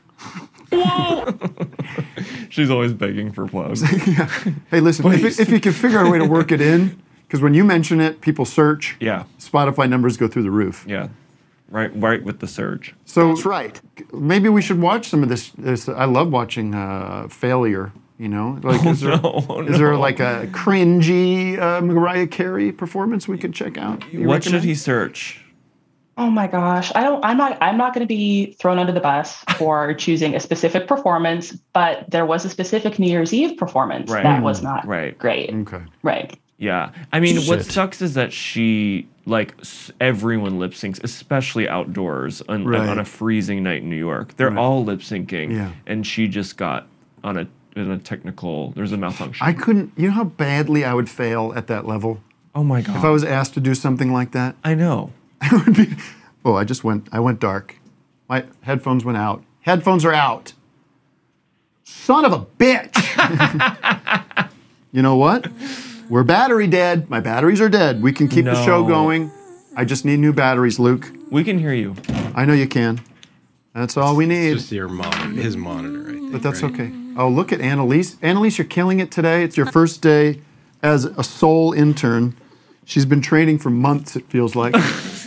She's always begging for plugs. Hey, listen, if, Please. it, if you can figure out a way to work it in, because when you mention it, people search. Yeah, Spotify numbers go through the roof. yeah. Right, right with the surge. So That's right. maybe we should watch some of this. this I love watching uh, Failure. You know, like Oh, is there, no, oh, is there no. like a cringy uh, Mariah Carey performance we could check out? You What should recommend? he search? Oh my gosh. I don't I'm not I'm not going to be thrown under the bus for choosing a specific performance, but there was a specific New Year's Eve performance Right. that was not Right. great. Okay. Right. Yeah, I mean, what Shit. sucks is that she like s- everyone lip syncs, especially outdoors on, Right. on a freezing night in New York. They're Right. all lip syncing, Yeah. and she just got on a in a technical. There's a malfunction. I couldn't. You know how badly I would fail at that level oh my god! if I was asked to do something like that. I know. It would be. Oh, I just went. I went dark. My headphones went out. Headphones are out. Son of a bitch. You know what? We're battery dead. My batteries are dead. We can keep the show No. going. I just need new batteries, Luke. We can hear you. I know you can. That's all we need. It's just your monitor, his monitor, I think. But that's right? okay. Oh, look at Annalise. Annalise, you're killing it today. It's your first day as a sole intern. She's been training for months, it feels like.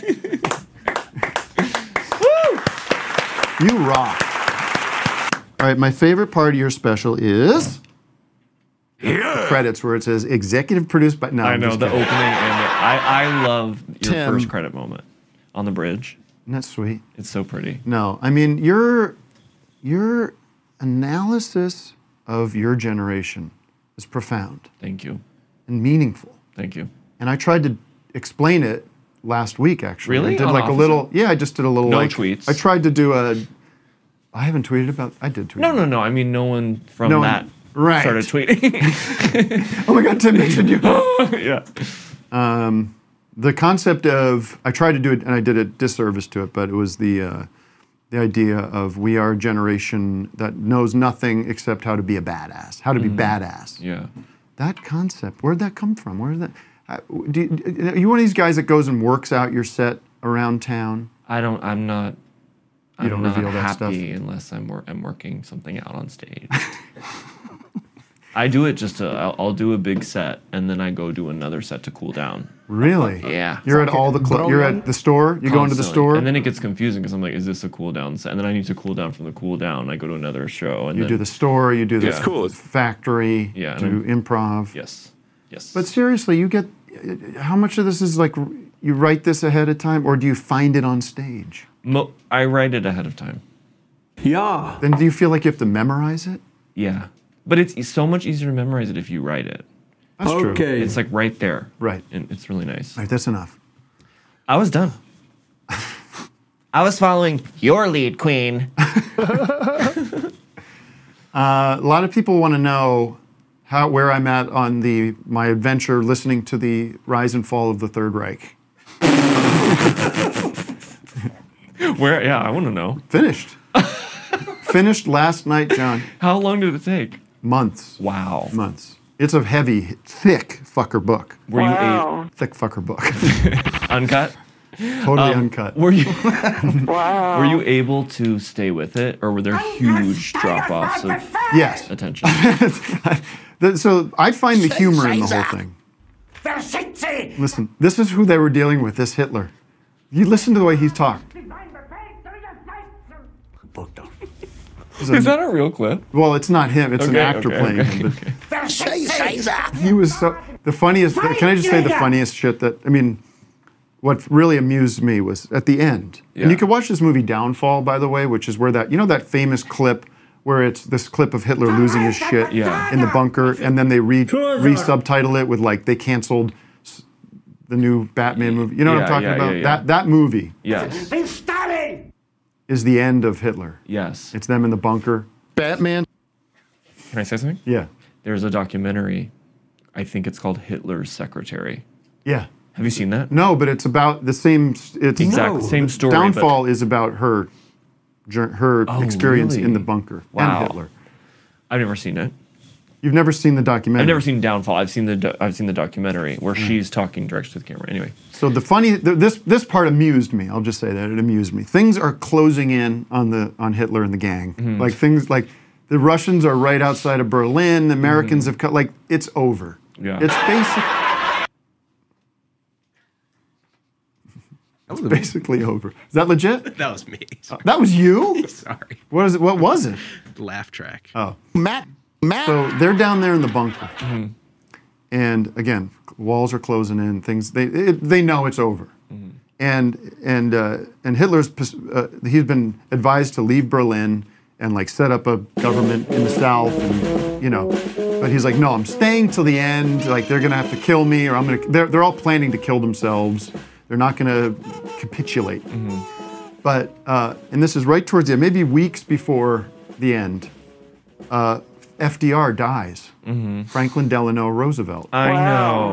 You rock. All right, my favorite part of your special is the credits where it says executive produced by... No, I I'm know, just the kidding. opening and the, I, I love your Tim. first credit moment on the bridge. Isn't that sweet? It's so pretty. No, I mean, your, your analysis of your generation is profound. Thank you. And meaningful. Thank you. And I tried to explain it last week, actually. Really? I did On like Officer? a little, yeah, I just did a little No like, tweets? I tried to do a, I haven't tweeted about, I did tweet. No, no, no. I mean, no one from No one- that right. started tweeting. Oh my God, Tim mentioned you. Yeah. Um, the concept of, I tried to do it and I did a disservice to it, but it was the, uh, the idea of we are a generation that knows nothing except how to be a badass, how to be Mhm. badass. Yeah. That concept, where'd that come from? Where did that, uh, do you, are you one of these guys that goes and works out your set around town? I don't, I'm not, You I'm don't not reveal that happy unless I'm, wor- I'm working something out on stage. I do it just to, I'll, I'll do a big set and then I go do another set to cool down. Really? Yeah. You're at all the cl- you're at the store. You go into the Constantly. store. and then it gets confusing because I'm like, is this a cool down set? And then I need to cool down from the cool down. I go to another show, and you then, do the store. You do the That's cool. factory. Yeah, Do and improv. Yes. Yes. But seriously, you get how much of this is like you write this ahead of time, or do you find it on stage? Mo- I write it ahead of time. Yeah. Then do you feel like you have to memorize it? Yeah, but it's so much easier to memorize it if you write it. That's true. Okay. It's like right there. Right. And it's really nice. All right, that's enough. I was done. I was following your lead, Queen. Uh, a lot of people want to know how where I'm at on the my adventure listening to the rise and fall of the Third Reich. Where? Yeah, I want to know. Finished. Finished last night, John. How long did it take? Months. Wow. Months. It's a heavy, thick fucker book. Were you a Thick fucker book. uncut? Totally Um, uncut. Were you? Wow. Were you able to stay with it, or were there huge drop-offs of Yes. attention? The- so I find the humor in the whole thing. Listen, this is who they were dealing with, this Hitler. You listen to the way he's talked. Is that a real clip? Well, it's not him. It's an Okay, actor okay, playing okay, him. But he was so, the funniest. Can I just say the funniest shit that, I mean, what really amused me was at the end. And Yeah. you can watch this movie Downfall, by the way, which is where that, you know that famous clip where it's this clip of Hitler losing his shit Yeah. in the bunker, and then they re, re-subtitle it with like, they canceled s- the new Batman movie. You know what I'm Yeah, talking yeah, about? yeah, yeah. That that movie Yes. is the end of Hitler. Yes. It's them in the bunker. Batman. Can I say something? Yeah. There's a documentary. I think it's called Hitler's Secretary. Yeah. Have you seen that? No, but it's about the same. It's Exact same story, Downfall is about her, jour- her Oh, experience really? in the bunker Wow. and Hitler. I've never seen it. You've never seen the documentary. I've never seen Downfall. I've seen the do- I've seen the documentary where Mm. she's talking direct to the camera. Anyway, So the funny, th- this this part amused me. I'll just say that it amused me. Things are closing in on the on Hitler and the gang. Mm-hmm. Like things like the Russians are right outside of Berlin. The Americans have cut. Like it's over. Yeah. It's basic. It's basically over. Is that legit? That was me. Sorry. That was you? Sorry. What is it? What was it? Laugh track. Oh, Matt. Matt. So they're down there in the bunker, and again, walls are closing in. Things they it, they know it's over, and and uh, and Hitler's uh, he's been advised to leave Berlin and like set up a government in the south, and you know, but he's like, no, I'm staying till the end. Like they're gonna have to kill me, or I'm gonna. They're they're all planning to kill themselves. They're not gonna capitulate. But uh, and this is right towards the end, maybe weeks before the end. Uh, F D R dies. Franklin Delano Roosevelt I know.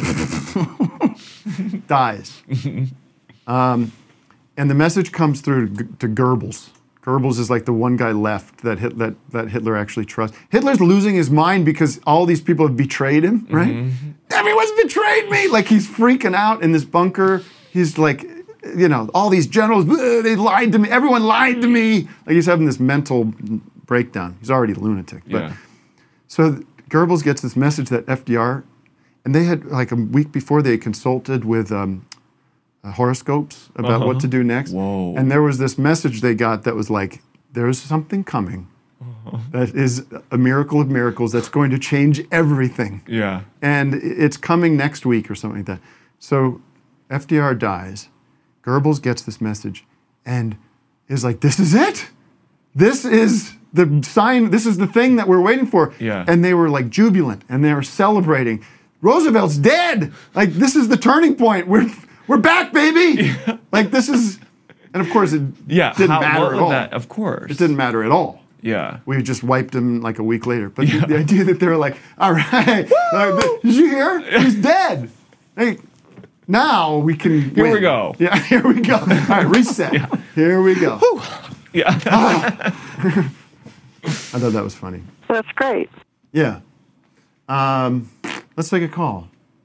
dies. Um, and the message comes through to, to Goebbels. Goebbels is like the one guy left that Hit, that that Hitler actually trusts. Hitler's losing his mind because all these people have betrayed him, right? Everyone's betrayed me. Like he's freaking out in this bunker. He's like, you know, all these generals, they lied to me. Everyone lied to me. Like he's having this mental breakdown. He's already a lunatic. But, Yeah. So Goebbels gets this message that F D R, and they had, like a week before, they consulted with um, uh, horoscopes about Uh-huh. what to do next. Whoa. And there was this message they got that was like, there's something coming that is a miracle of miracles that's going to change everything. Yeah. And it's coming next week or something like that. So F D R dies. Goebbels gets this message and is like, this is it. This is the sign. This is the thing that we're waiting for. Yeah. And they were like jubilant and they were celebrating. Roosevelt's dead. Like, this is the turning point. We're we're back, baby. Like, this is, and of course it Yeah, didn't how- matter what at would all. that- of course. It didn't matter at all. Yeah. We just wiped him like a week later. But the, the idea that they were like, all right, uh, did you hear? He's dead. Hey, now we can Here win. we go. Yeah, here we go. All right, reset. Here we go. Yeah. I thought that was funny. That's great. Yeah. Um, let's take a call.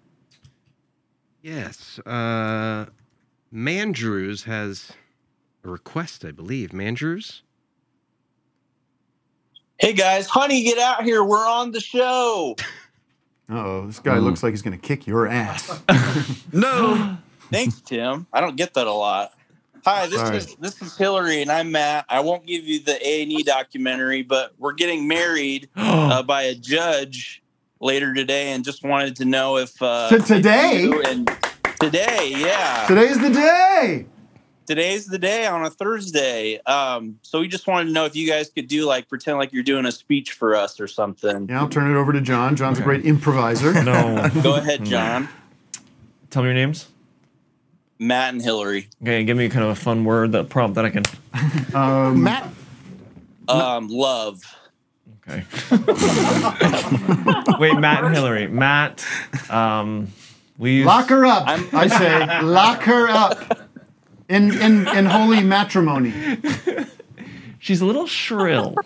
Yes. Uh, Mandrews has a request, I believe. Mandrews? Hey guys, honey, get out here. We're on the show. Uh-oh, this guy looks like he's going to kick your ass. No. Thanks, Tim. I don't get that a lot. Hi, this Sorry. is this is Hillary, and I'm Matt. I won't give you the A and E documentary, but we're getting married uh, by a judge later today, and just wanted to know if uh, T- today? you and today, yeah, Today's the day. today's the day on a Thursday. Um, so we just wanted to know if you guys could do like pretend like you're doing a speech for us or something. Yeah, I'll turn it over to John. John's a great improviser. No. Go ahead, John. Tell me your names. Matt and Hillary. Okay, give me kind of a fun word, that prompt that I can. Um, Matt. Um, love. Okay. Wait, Matt and Hillary. Matt, um, we use. Lock her up. I'm- I say, lock her up. In, in, in holy matrimony. She's a little shrill.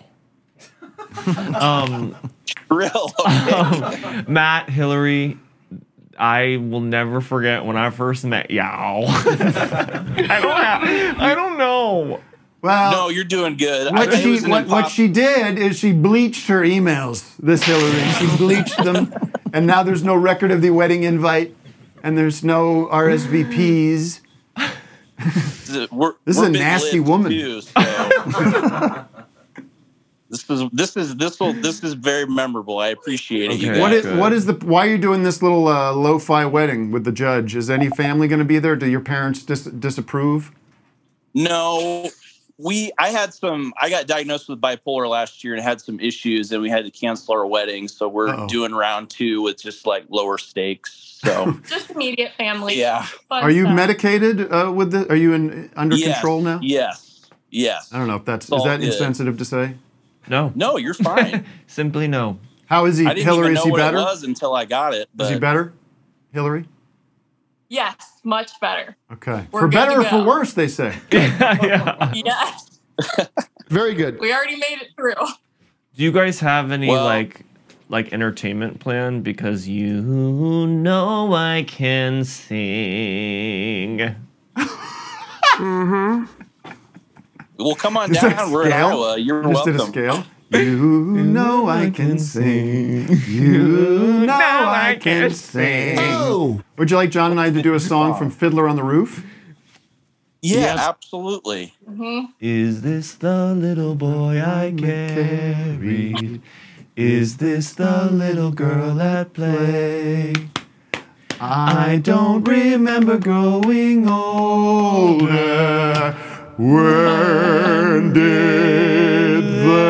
um, Shrill. um, Matt, Hillary, I will never forget when I first met y'all. I don't have, I don't know. Well, No, you're doing good. what I- it she was an what, what impos- she did is she bleached her emails. This Hillary, she bleached them, and now there's no record of the wedding invite, and there's no R S V Ps. We're, This is we're a big nasty lips, woman. Too, so. This is this is this will this is very memorable. I appreciate it. You Okay. What guys. is what is the why are you doing this little uh, lo-fi wedding with the judge? Is any family going to be there? Do your parents dis- disapprove? No, we. I had some. I got diagnosed with bipolar last year and had some issues, and we had to cancel our wedding. So we're Uh-oh. doing round two with just like lower stakes. So Just immediate family. yeah. Fun Are you stuff. medicated uh, with the? Are you in under Yes, control now? Yes. Yes. I don't know if that's It's all is that good. insensitive to say. No. No, you're fine. Simply no. How is he, I didn't Hillary? even Is know he what better? it was until I got it. But Is he better, Hillary? Yes, much better. Okay. We're for good better to or for go. worse, they say. Yeah. Yes, Very good. we already made it through. Do you guys have any Well- like like entertainment plan? Because you know I can sing. Mm-hmm. Well, come on Is that down. a We're in scale? Iowa. You're Just welcome. did a scale. You know I can sing. You know I can sing. Oh. Would you like John and I to do a song from Fiddler on the Roof? Yeah, absolutely. hmm Is this the little boy I carried? Is this the little girl at play? I don't remember growing older. When did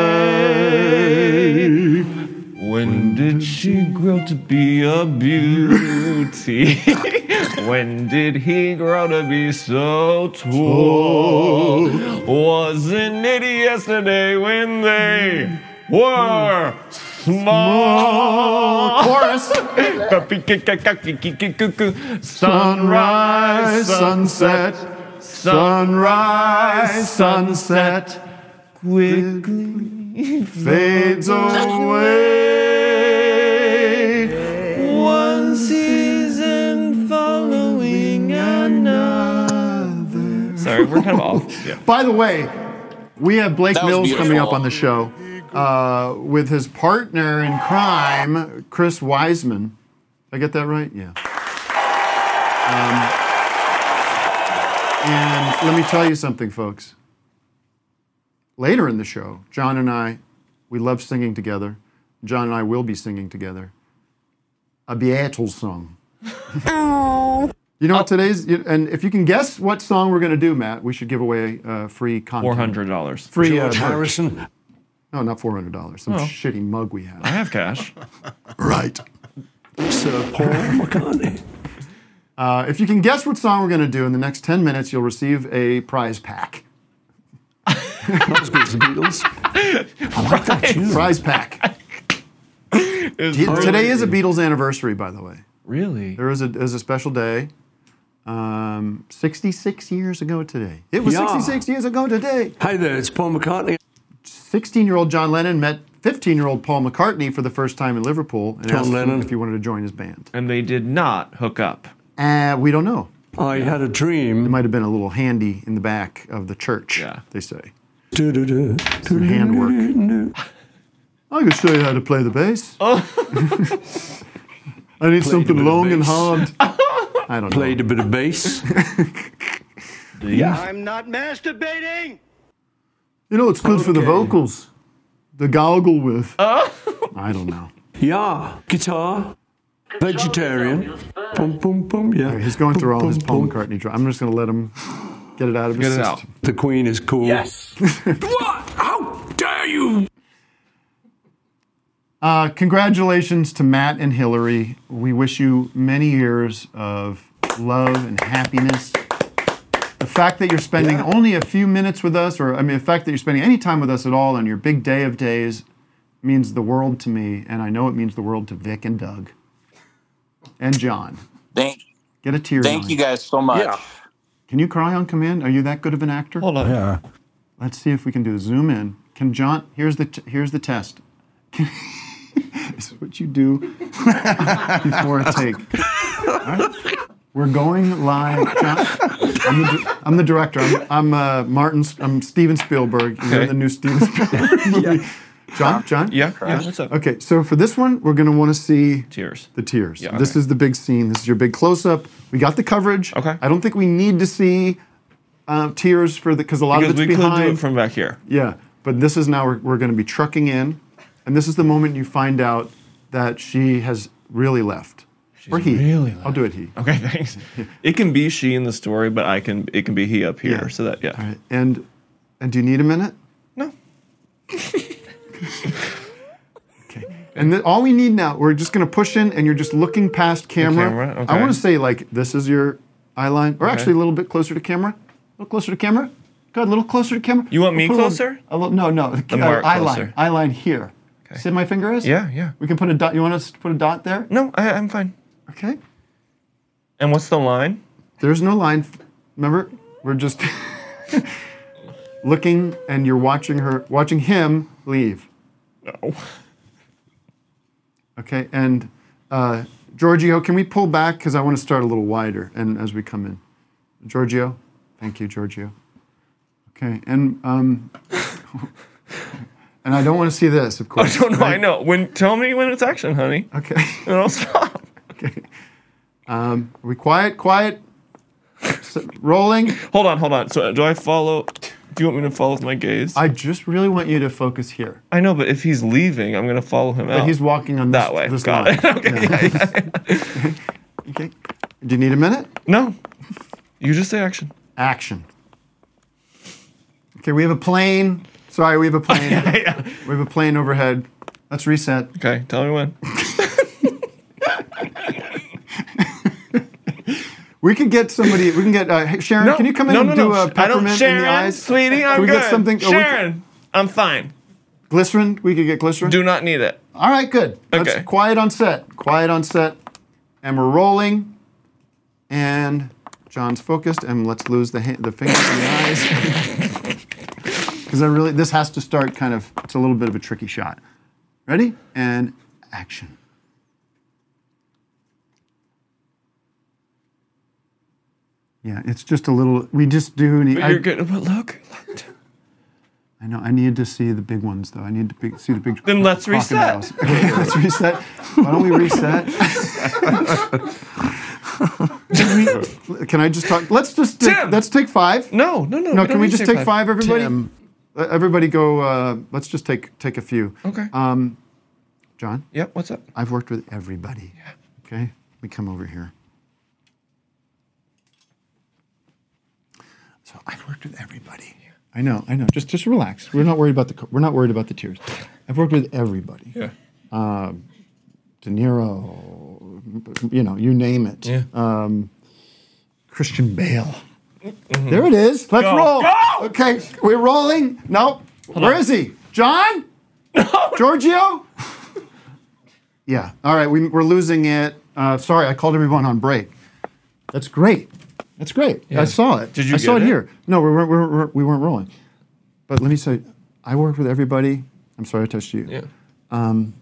they? When did she grow to be a beauty? When did he grow to be so tall? Wasn't it yesterday when they were small? Chorus. Sunrise, sunset, sunrise, sunset, quickly fades away. One season following another. sorry. We're kind of off. Yeah. By the way, we have Blake That was Mills coming up beautiful. on the show uh, with his partner in crime, Chris Wiseman. Did I get that right? Yeah. Um, and let me tell you something, folks. Later in the show, John and I, we love singing together. John and I will be singing together a Beatles song. You know what today's, and if you can guess what song we're going to do, Matt, we should give away uh, free content. Four hundred dollars. Free uh, George merch. Harrison. No, not four hundred dollars. Some Oh. shitty mug we have. I have cash. Right. Sir Paul McCartney. Uh, if you can guess what song we're going to do in the next ten minutes, you'll receive a prize pack. Not as good as the Beatles. I like that tune. Prize pack. T- Today is a Beatles anniversary, by the way. Really? There is a, is a special day. Um, sixty-six years ago today. It was Yeah. sixty-six years ago today. Hi there, it's Paul McCartney. sixteen-year-old John Lennon met fifteen-year-old Paul McCartney for the first time in Liverpool and John asked him Lennon. if he wanted to join his band. And they did not hook up. Uh, we don't know. I had a It dream. might have been a little handy in the back of the church, Yeah. they say. Du-du-du. Some handwork. I can show you how to play the bass. I need Played a something bit of long and bass. hard. I don't Played know. a bit of bass. I'm not masturbating. You know, it's good for the Okay. vocals. The goggle with. I don't know. Yeah, guitar. Vegetarian. Boom, boom, boom. Yeah. All right, he's going through all his Boom, Paul boom, McCartney drum. I'm just going to let him get it out of his Get it system. out. The Queen is cool. Yes. What? How dare you? Uh, congratulations to Matt and Hillary. We wish you many years of love and happiness. The fact that you're spending Yeah. only a few minutes with us, or I mean, the fact that you're spending any time with us at all on your big day of days means the world to me, and I know it means the world to Vic and Doug and John. Thank, Get a tear thank going. you guys so much. Yeah. Can you cry on command? Are you that good of an actor? Hold on. Yeah. Let's see if we can do zoom in. Can John? Here's the t- here's the test. This is what you do before a take. All right. We're going live. John, I'm, the, di- I'm the director. I'm, I'm uh, Martin. I'm Steven Spielberg. You're Okay. in the new Steven Spielberg movie. John, John. Yeah, yeah, what's up? Okay, so for this one, we're going to want to see Tears. the tears. Yeah, This okay. is the big scene. This is your big close-up. We got the coverage. Okay. I don't think we need to see uh, tears for the because a lot Because of it's we could behind. do it from back here. Yeah, but this is now we're, we're going to be trucking in, and this is the moment you find out that she has really left. or he. Really I'll do it he. Okay, thanks. It can be she in the story, but I can. It can be he up here. Yeah. So that yeah. All right. And and do you need a minute? No. Okay. And then all we need now, we're just going to push in, and you're just looking past camera. camera, I okay. want to say like this is your eye line, or Okay. actually a little bit closer to camera. A little closer to camera. Good, a little closer to camera. You want me We'll put a closer? little- A little, no, no. The mark eye closer. line. Eye line here. See where my finger is? Yeah, yeah. We can put a dot. You want us to put a dot there? No, I, I'm fine. Okay. And what's the line? There's no line. Remember, we're just looking, and you're watching her, watching him leave. No. Okay, and uh, Giorgio, can we pull back because I want to start a little wider, and as we come in, Giorgio, thank you, Giorgio. Okay, and um, and I don't want to see this, of I course. don't know. right? I know. When tell me when it's action, honey. Okay. And I'll stop. Okay. Um, are we quiet? Quiet. S- rolling. Hold on, hold on. So do I follow? Do you want me to follow with my gaze? I just really want you to focus here. I know, but if he's leaving, I'm gonna follow him But out. he's walking on this, that way. this Got line. it. Okay. Yeah. Yeah, yeah, yeah. Okay. Do you need a minute? No. You just say action. Action. Okay, we have a plane. Sorry, we have a plane. yeah, yeah. We have a plane overhead. Let's reset. Okay, tell me when. We could get somebody. We can get uh, hey, Sharon. No, can you come in no, and no, do no. a I don't. peppermint Sharon, in the eyes? sweetie, I'm Can we good. get something? oh, we could- Sharon, I'm fine. glycerin. We could get glycerin. Do not need it. All right, good. Let's Okay. quiet on set. Quiet on set. And we're rolling. And John's focused. And let's lose the ha- the fingers in the eyes. Because I really, this has to start kind of. It's a little bit of a tricky shot. Ready? And action. Yeah, it's just a little. We just do need. But I, you're good. But look. I know. I need to see the big ones, though. I need to big, see the big. Then let's reset. Okay, let's reset. Why don't we reset? can, we, can I just talk? Let's just take, Tim! let's take five. No, no, no. No, we can don't we need to just take five, everybody? Tim. Uh, Everybody go. Uh, let's just take take a few. Okay. Um, John. Yep. What's up? I've worked with everybody. Yeah. Okay. Let me come over here. So I've worked with everybody. I know. I know. Just just relax. We're not worried about the co- we're not worried about the tears. I've worked with everybody. Yeah. Uh, De Niro. You know. You name it. Yeah. Um, Christian Bale. Mm-hmm. There it is. Let's Go. roll. Go. Okay, we're rolling. Nope. Hold Where on. is he? John? No. Giorgio? Yeah. All right, we, we're losing it. Uh, sorry, I called everyone on break. That's great. That's great. Yeah. I saw it. Did you I saw get it it? here. No, we weren't, we weren't, we weren't rolling. But let me say, I worked with everybody. I'm sorry I touched you. Yeah. Um,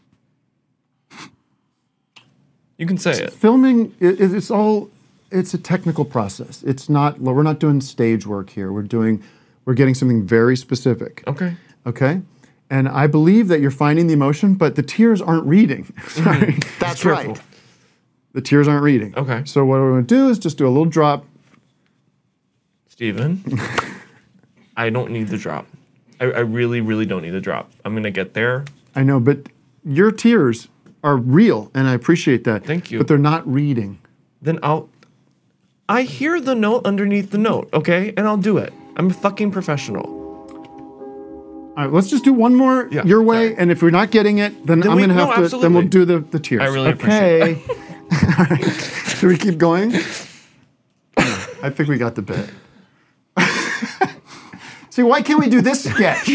You can say it. Filming, it, it's all, it's a technical process. It's not, we're not doing stage work here. We're doing, we're getting something very specific. Okay. Okay? And I believe that you're finding the emotion, but the tears aren't reading. Sorry. That's Be careful. right. The tears aren't reading. Okay. So what we're going to do is just do a little drop. Steven, I don't need the drop. I, I really, really don't need the drop. I'm going to get there. I know, but your tears are real, and I appreciate that. Thank you. But they're not reading. Then I'll... I hear the note underneath the note, okay? And I'll do it. I'm a fucking professional. All right, let's just do one more Yeah, your way, and if we're not getting it, then, Then I'm we- going to no, have to. absolutely. Then we'll do the, the tears. I really okay. appreciate All right. Should we keep going? I think we got the bit. See, why can't we do this sketch?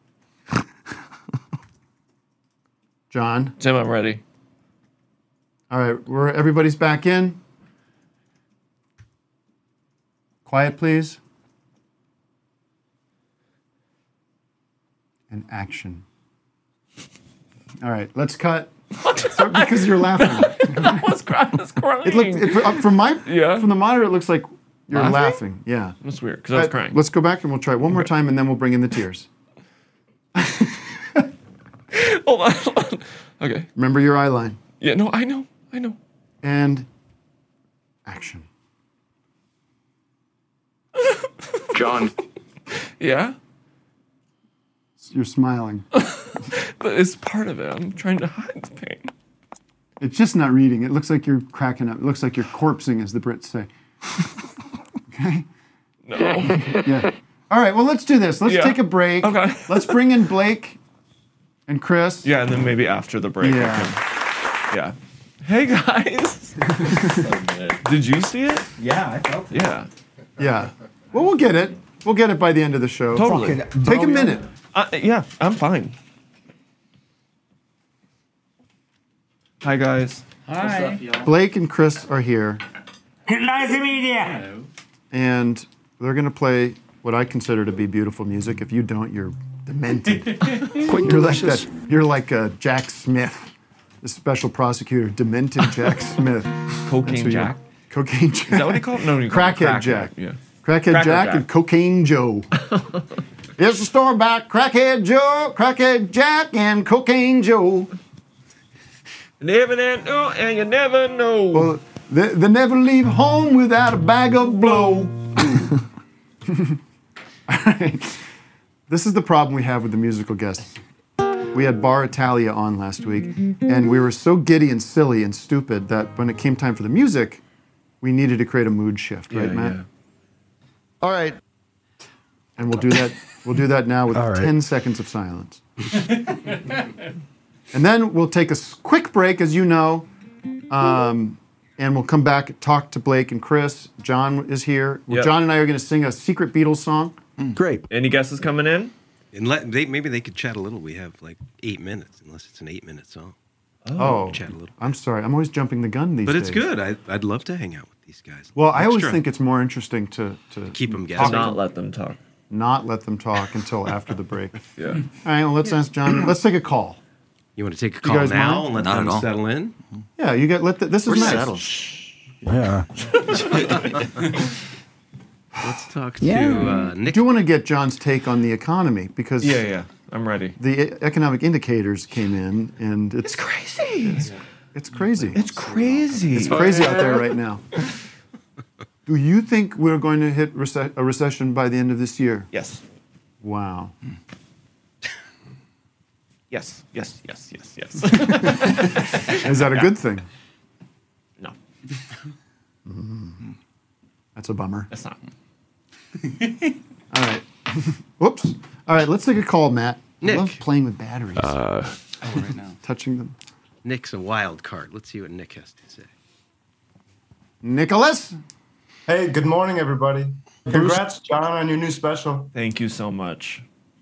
John. Tim, I'm ready. All right, we're everybody's back in. Quiet, please. And action. All right, let's cut. So, because you're laughing. I was crying. I was crying. It looked it, uh, from my Yeah. from the monitor. It looks like you're Laughing? laughing. Yeah, That's weird, because I was Uh, crying. Let's go back and we'll try it one more time, and then we'll bring in the tears. Hold on, hold on. Okay. Remember your eye line. Yeah, no, I know. I know. And action. John. Yeah? You're smiling. But it's part of it. I'm trying to hide the pain. It's just not reading. It looks like you're cracking up. It looks like you're corpsing, as the Brits say. Okay? No. Yeah. All right, well, let's do this. Let's Yeah. take a break. Okay. Let's bring in Blake and Chris. Yeah, and then maybe after the break. I Yeah. can- Yeah. Hey, guys. Did you see it? Yeah, I felt it. Yeah. Yeah. Well, we'll get it. We'll get it by the end of the show. Totally. Fucking Take a minute. Uh, yeah, I'm fine. Hi, guys. Hi. Blake and Chris are here, Nice to meet you. and they're going to play what I consider to be beautiful music. If you don't, you're demented. Quite You're like delicious. that. You're like uh, Jack Smith, the special prosecutor, demented Jack Smith. That's Cocaine who you Jack. are. Cocaine Jack. Is that what he called? No, he called Crackhead him Jack. Yeah. Crackhead Cracker Jack, Jack. and Cocaine Joe. Here's the story about Crackhead Joe, Crackhead Jack, and Cocaine Joe. Never know, and you never know. Well, they, they never leave home without a bag of blow. All right. This is the problem we have with the musical guests. We had Bar Italia on last week, and we were so giddy and silly and stupid that when it came time for the music, we needed to create a mood shift, right, Yeah, Matt? yeah. All right. And we'll do that. We'll do that now with All right. ten seconds of silence. And then we'll take a s- quick break, as you know, um, and we'll come back and talk to Blake and Chris. John is here. Well, Yep. John and I are going to sing a secret Beatles song. Great. Any guesses coming in? And let, they, maybe they could chat a little. We have like eight minutes, unless it's an eight-minute song. Oh, Chat a little. I'm sorry. I'm always jumping the gun these But days. it's good. I, I'd love to hang out with these guys. Well, I always Extra. think it's more interesting to, to Keep 'em talk- guessing. Not let them talk. not let them talk until after the break. Yeah. All right, well, let's ask John. Let's take a call. You want to take a You call guys now mind? and let Not them at all. settle in? Yeah, you get let the, this is We're nice. settled. Yeah. Let's talk Yeah. to uh, I Nick. do want to get John's take on the economy because Yeah, yeah. I'm ready. the e- economic indicators came in, and it's, It's crazy. It's, it's crazy. It's crazy. It's crazy out there right now. Do you think we're going to hit rece- a recession by the end of this year? Yes. Wow. Yes. Yes. Yes. Yes. Yes. Is that a good thing? No. Mm. That's a bummer. That's not. All right. Whoops. All right, let's take a call, Matt. Nick. I love playing with batteries. Uh, Oh, right now. Touching them. Nick's a wild card. Let's see what Nick has to say. Nicholas? Hey, good morning, everybody. Congrats, John, on your new special. Thank you so much.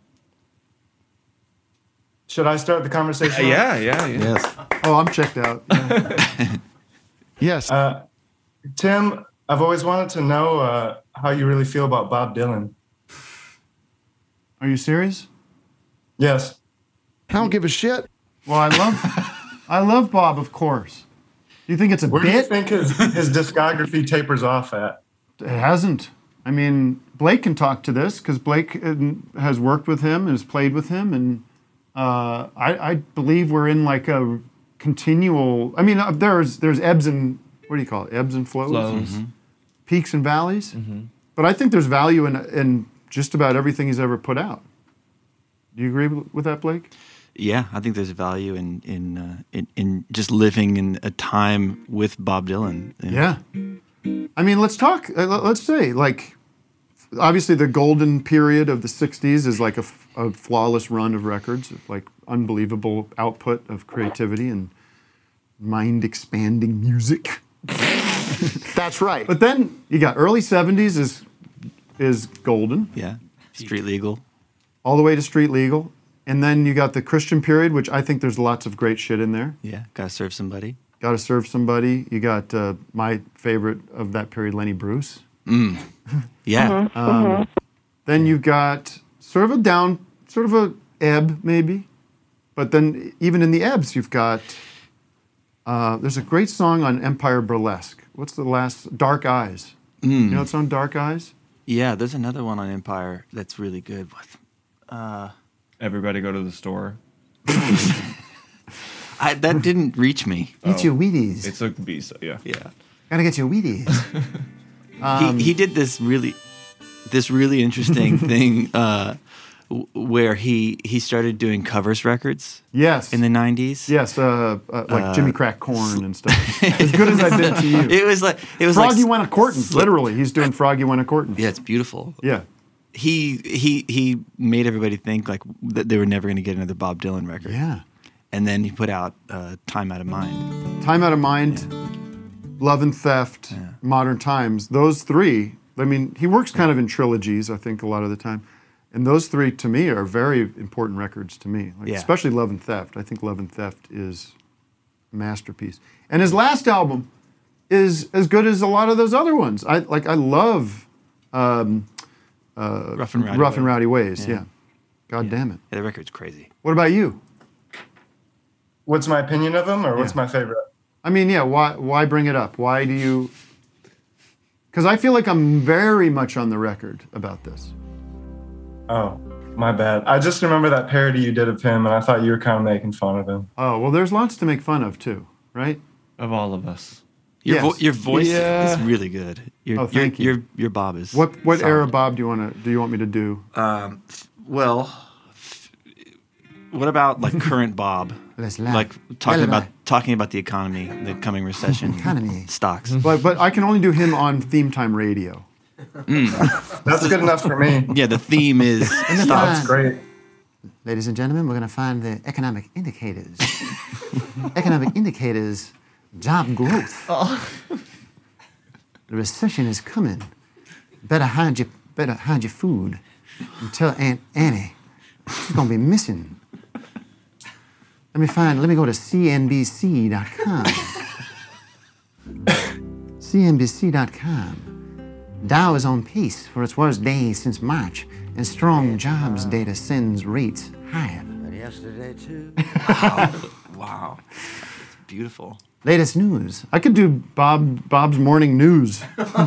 Should I start the conversation? Uh, yeah, yeah, yeah. Yes. Oh, I'm checked out. Yeah. Yes. Uh, Tim, I've always wanted to know uh, how you really feel about Bob Dylan. Are you serious? Yes. I don't give a shit. Well, I love I love Bob, of course. Do you think it's a Where do you bit? think his, his discography tapers off at? It hasn't. I mean, Blake can talk to this because Blake uh, has worked with him and has played with him, and uh, I, I believe we're in like a continual. I mean, uh, there's there's ebbs and what do you call it? Ebbs and flows, Flows. Mhm. peaks and valleys. Mhm. But I think there's value in in just about everything he's ever put out. Do you agree with that, Blake? Yeah, I think there's value in in uh, in, in just living in a time with Bob Dylan. you know. Yeah. I mean, let's talk. uh, let- Let's say, like, obviously the golden period of the sixties is like a, f- a flawless run of records, like unbelievable output of creativity and mind-expanding music. That's right. But then you got early seventies is is golden. Yeah, Street Legal. All the way to Street Legal. And then you got the Christian period, which I think there's lots of great shit in there. Yeah, Gotta Serve Somebody. Got to Serve Somebody. You got uh, my favorite of that period, Lenny Bruce. Mm. Yeah. Um, Then you've got sort of a down, sort of a ebb maybe, but then even in the ebbs you've got. Uh, there's a great song on Empire Burlesque. What's the last? Dark Eyes. Mm. You know what's on Dark Eyes? Yeah, there's another one on Empire that's really good. With, uh, Everybody go to the store. I, that didn't reach me. Get your Wheaties. It's like the B side, yeah. Yeah. Gotta get your Wheaties. Um, he he did this really this really interesting thing uh, w- where he he started doing covers records. Yes. In the nineties. Yes, uh, uh, like Uh, Jimmy Crack Corn and stuff. As good as I've been to you. It was like it was Froggy like Went a Courtin'. Literally, he's doing Froggy Went a Courtin'. Yeah, it's beautiful. Yeah. He he he made everybody think like that they were never going to get another Bob Dylan record. Yeah. And then he put out uh, Time Out of Mind. Time Out of Mind, Love and Theft, Modern Times. Those three, I mean, he works kind of in trilogies, I think, a lot of the time. And those three, to me, are very important records to me. Like, Yeah. Especially Love and Theft. I think Love and Theft is a masterpiece. And his last album is as good as a lot of those other ones. I like. I love um, uh, Rough and Rowdy Rough and Ways. Rowdy Ways. Yeah. Yeah. God damn it. Yeah, the record's crazy. What about you? What's my opinion of him, or what's Yeah. my favorite? I mean, yeah, why why bring it up? Why do you... Because I feel like I'm very much on the record about this. Oh, my bad. I just remember that parody you did of him, and I thought you were kind of making fun of him. Oh, well, there's lots to make fun of, too, right? Of all of us. Your, Yes. vo- your voice Yeah. is really good. Your, Oh, thank your, you. Your, your Bob is. What what solid. era, Bob, do you want to do you want me to do? Um, f- well, f- what about like current Bob? Let's laugh. Like talking Lullaby. about talking about the economy, the coming recession, Economy. stocks. But but I can only do him on Theme Time Radio. Mm. That's good enough for me. Yeah, the theme is And the stocks. fine- Great. Ladies and gentlemen, we're going to find the economic indicators. Economic indicators, job growth. The recession is coming. Better hide your better hide your food and tell Aunt Annie she's gonna be missing. Let me find. Let me go to C N B C dot com. C N B C dot com. Dow is on pace for its worst day since March, and strong jobs data sends rates higher. Yesterday too. Wow. Beautiful. Latest news. I could do Bob Bob's morning news.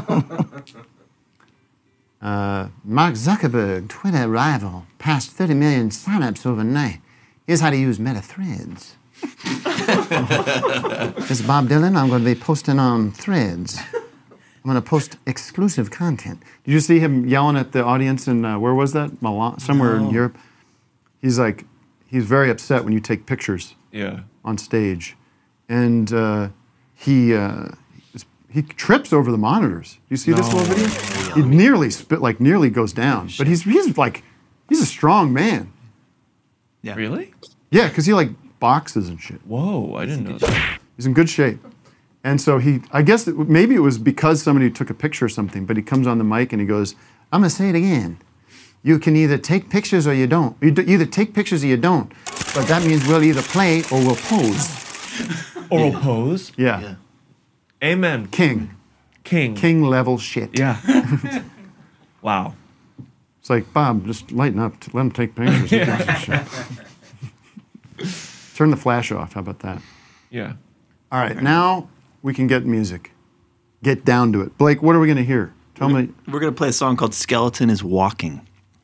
uh, Mark Zuckerberg, Twitter rival, passed thirty million signups overnight. Here's how to use Meta Threads. This is Bob Dylan. I'm going to be posting on Threads. I'm going to post exclusive content. Did you see him yelling at the audience in, uh, where was that? Milan, somewhere No. in Europe. He's like, he's very upset when you take pictures Yeah. on stage. And uh, he uh, he trips over the monitors. You see this No. little video? He nearly spit, like nearly goes down. But he's he's like, he's a strong man. Yeah. Really? Yeah, because he like boxes and shit. Whoa, I didn't know that. He's in good shape. And so he, I guess it, maybe it was because somebody took a picture or something, but he comes on the mic and he goes, I'm going to say it again. You can either take pictures or you don't. You do, either take pictures or you don't. But that means we'll either play or we'll pose. Or we'll pose? Yeah. yeah. Amen. King. King. King level shit. Yeah. Wow. It's like, Bob, just lighten up. Let him take pictures. Who gives a shit? Turn the flash off. How about that? Yeah. All right, now we can get music. Get down to it. Blake, what are we going to hear? Tell we're me. Gonna, we're going to play a song called Skeleton is Walking.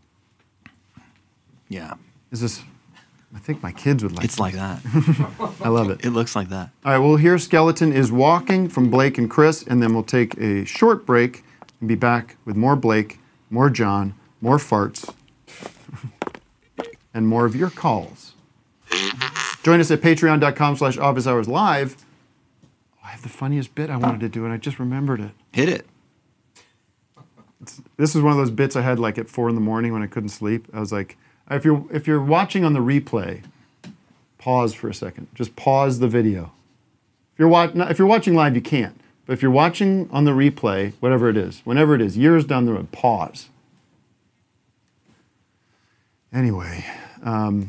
Yeah. Is this, I think my kids would like It's this. like that. I love it. It looks like that. All right, we'll hear Skeleton is Walking from Blake and Chris, and then we'll take a short break and be back with more Blake, more John, more farts, and more of your calls. Join us at patreon.com slash office hours live. Oh, I have the funniest bit I wanted to do, and I just remembered it. Hit it. It's, this is one of those bits I had like at four in the morning when I couldn't sleep. I was like, if you're if you're watching on the replay, pause for a second. Just pause the video. If you're wa- not, if you're watching live, you can't. But if you're watching on the replay, whatever it is, whenever it is, years down the road, pause. Anyway, um,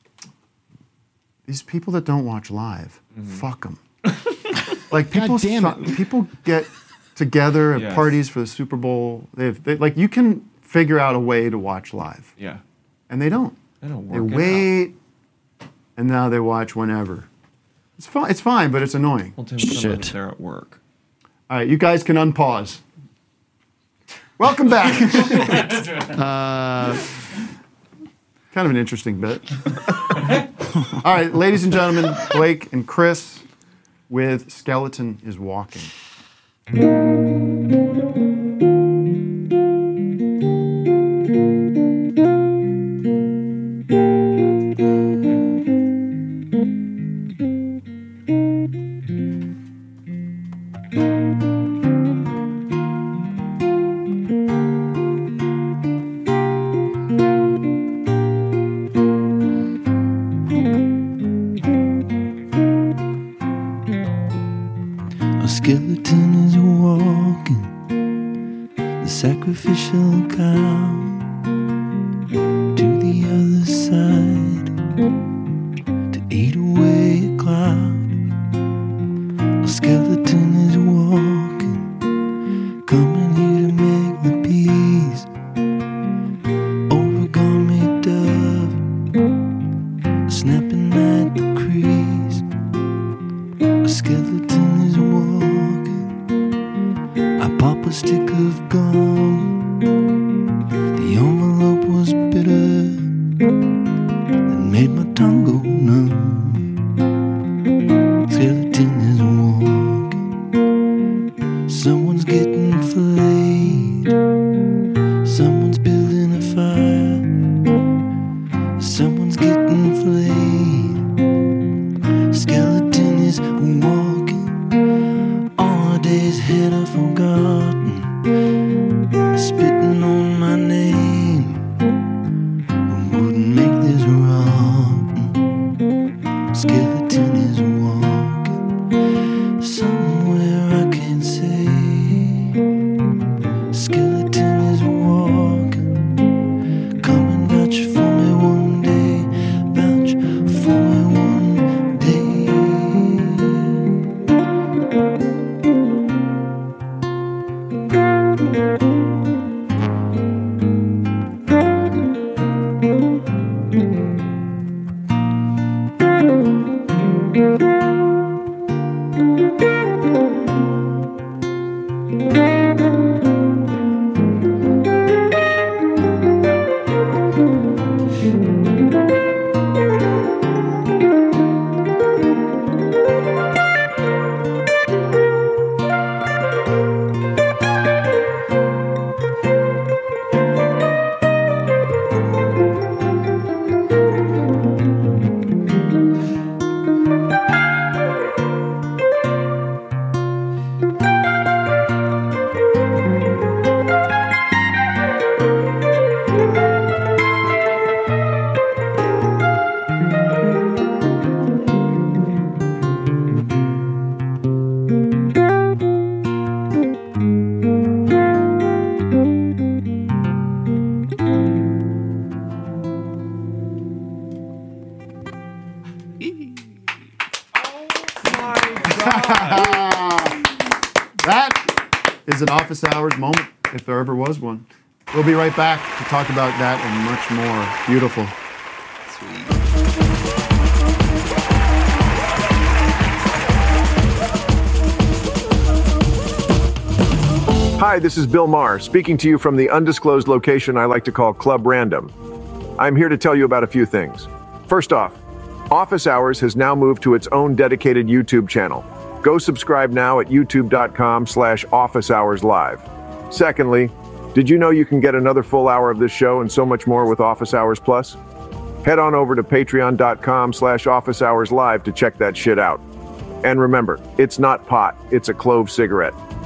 these people that don't watch live, mm-hmm. fuck them. Like people, God damn it. so- people get together at Yes. parties for the Super Bowl. They've they, like you can figure out a way to watch live, Yeah. and they don't. They don't They work it wait, and now they watch whenever. It's fine. It's fine, but it's annoying. Well, Tim, somebody's there at work. All right, you guys can unpause. Welcome back. uh, kind of an interesting bit. All right, ladies and gentlemen, Blake and Chris with Skeleton is Walking. A skeleton is walking the sacrificial cow to the other side to eat away a cloud. A skeleton is walking, coming here to make the peace. Origami dove, snapping at the crease. A skeleton is walking. I pop a stick of gum. The envelope was bitter and made my tongue go numb. Skeleton is walking. Someone's getting flayed. Someone's building a fire. Someone's getting flayed. Skeleton is walking. All the days had I forgotten. Spitting on my name wouldn't make this rotten. Skeleton is walking somewhere I can't say. Skeleton is walking. Come and vouch for me one day. Vouch for me one day. That is an office hours moment, if there ever was one. We'll be right back to talk about that and much more. Beautiful. Hi, this is Bill Maher, speaking to you from the undisclosed location I like to call Club Random. I'm here to tell you about a few things. First off, Office Hours has now moved to its own dedicated YouTube channel. Go subscribe now at youtube.com slash office hours live. Secondly, did you know you can get another full hour of this show and so much more with Office Hours Plus? Head on over to patreon.com slash office hours live to check that shit out. And remember, it's not pot, it's a clove cigarette.